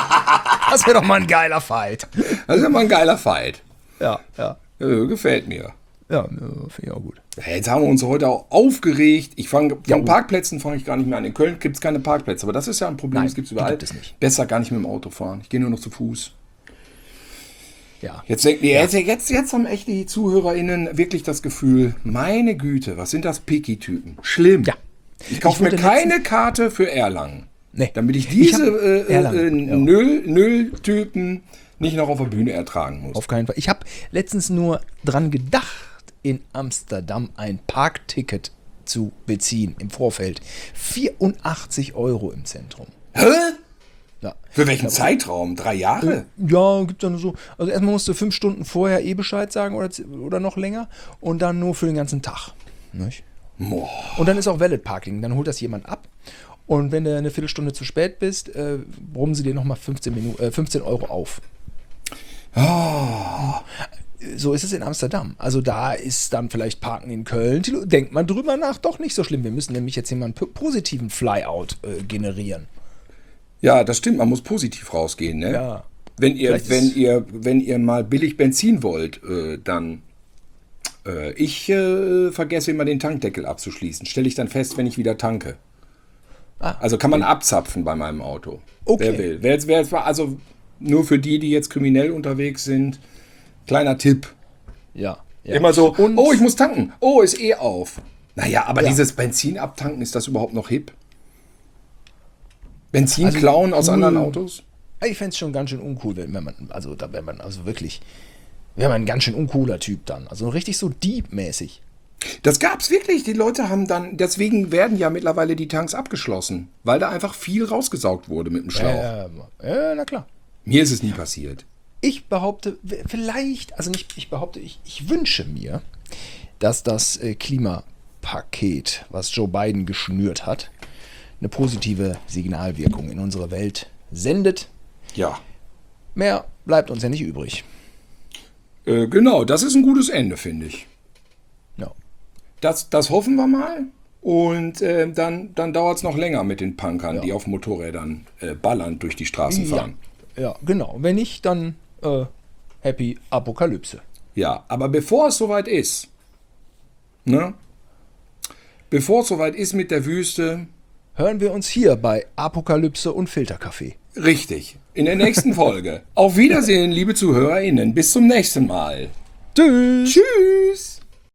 Das wäre doch mal ein geiler Fight. Das wäre mal ein geiler Fight. Ja, ja. ja gefällt mir. Ja, finde ich auch gut. Jetzt haben wir uns heute auch aufgeregt. Ich fange von ja, Parkplätzen fange ich gar nicht mehr an. In Köln gibt es keine Parkplätze, aber das ist ja ein Problem, Nein, das gibt es überall. Gibt es nicht. Besser gar nicht mit dem Auto fahren. Ich gehe nur noch zu Fuß. Ja. Jetzt, denken die, ja. jetzt, jetzt, jetzt haben echt die ZuhörerInnen wirklich das Gefühl, meine Güte, was sind das Picky-Typen? Schlimm. Ja. Ich kaufe mir keine Karte für Erlangen. Nee. Damit ich diese ich äh, Erlangen, äh, Null, Null-Typen nicht noch auf der Bühne ertragen muss. Auf keinen Fall. Ich habe letztens nur dran gedacht, in Amsterdam ein Parkticket zu beziehen im Vorfeld. vierundachtzig Euro im Zentrum. Hä? Ja. Für welchen Zeitraum? Drei Jahre? Ja, gibt dann so. Also erstmal musst du fünf Stunden vorher eh Bescheid sagen oder, oder noch länger und dann nur für den ganzen Tag. Nicht? Boah. Und dann ist auch Valet Parking. Dann holt das jemand ab. Und wenn du eine Viertelstunde zu spät bist, äh, brummen sie dir nochmal fünfzehn, Minuten, äh, fünfzehn Euro auf. Oh. So ist es in Amsterdam. Also da ist dann vielleicht Parken in Köln. Denkt man drüber nach, doch nicht so schlimm. Wir müssen nämlich jetzt hier mal einen positiven Flyout äh, generieren. Ja, das stimmt. Man muss positiv rausgehen, ne? Ja. Wenn ihr, wenn ihr, wenn ihr mal billig Benzin wollt, äh, dann äh, ich äh, vergesse immer den Tankdeckel abzuschließen. Stelle ich dann fest, wenn ich wieder tanke. Ah, also kann man okay. abzapfen bei meinem Auto. Okay. Wer will. Wer jetzt, wer jetzt, also nur für die, die jetzt kriminell unterwegs sind, kleiner Tipp. Ja. ja. Immer so, und oh, ich muss tanken. Oh, ist eh auf. Naja, aber ja. dieses Benzin abtanken, ist das überhaupt noch hip? Benzin also, klauen aus anderen Autos? Ich fände es schon ganz schön uncool, wenn man, also da wäre man, also wirklich, wäre man ein ganz schön uncooler Typ dann. Also richtig so Dieb-mäßig. Das gab's wirklich. Die Leute haben dann, deswegen werden ja mittlerweile die Tanks abgeschlossen, weil da einfach viel rausgesaugt wurde mit dem Schlauch. Ja, ja, na klar. Mir ist es nie passiert. Ich behaupte, vielleicht, also nicht, ich behaupte, ich, ich wünsche mir, dass das äh, Klimapaket, was Joe Biden geschnürt hat, eine positive Signalwirkung in unsere Welt sendet. Ja. Mehr bleibt uns ja nicht übrig. Äh, genau, das ist ein gutes Ende, finde ich. Ja. Das, das hoffen wir mal. Und äh, dann, dann dauert es noch länger mit den Punkern, ja. die auf Motorrädern äh, ballernd durch die Straßen fahren. Ja, ja genau. Wenn nicht, dann äh, Happy Apokalypse. Ja, aber bevor es soweit ist, ne? Bevor es soweit ist mit der Wüste, hören wir uns hier bei Apokalypse und Filterkaffee. Richtig, in der nächsten Folge. Auf Wiedersehen, liebe ZuhörerInnen. Bis zum nächsten Mal. Tschüss. Tschüss.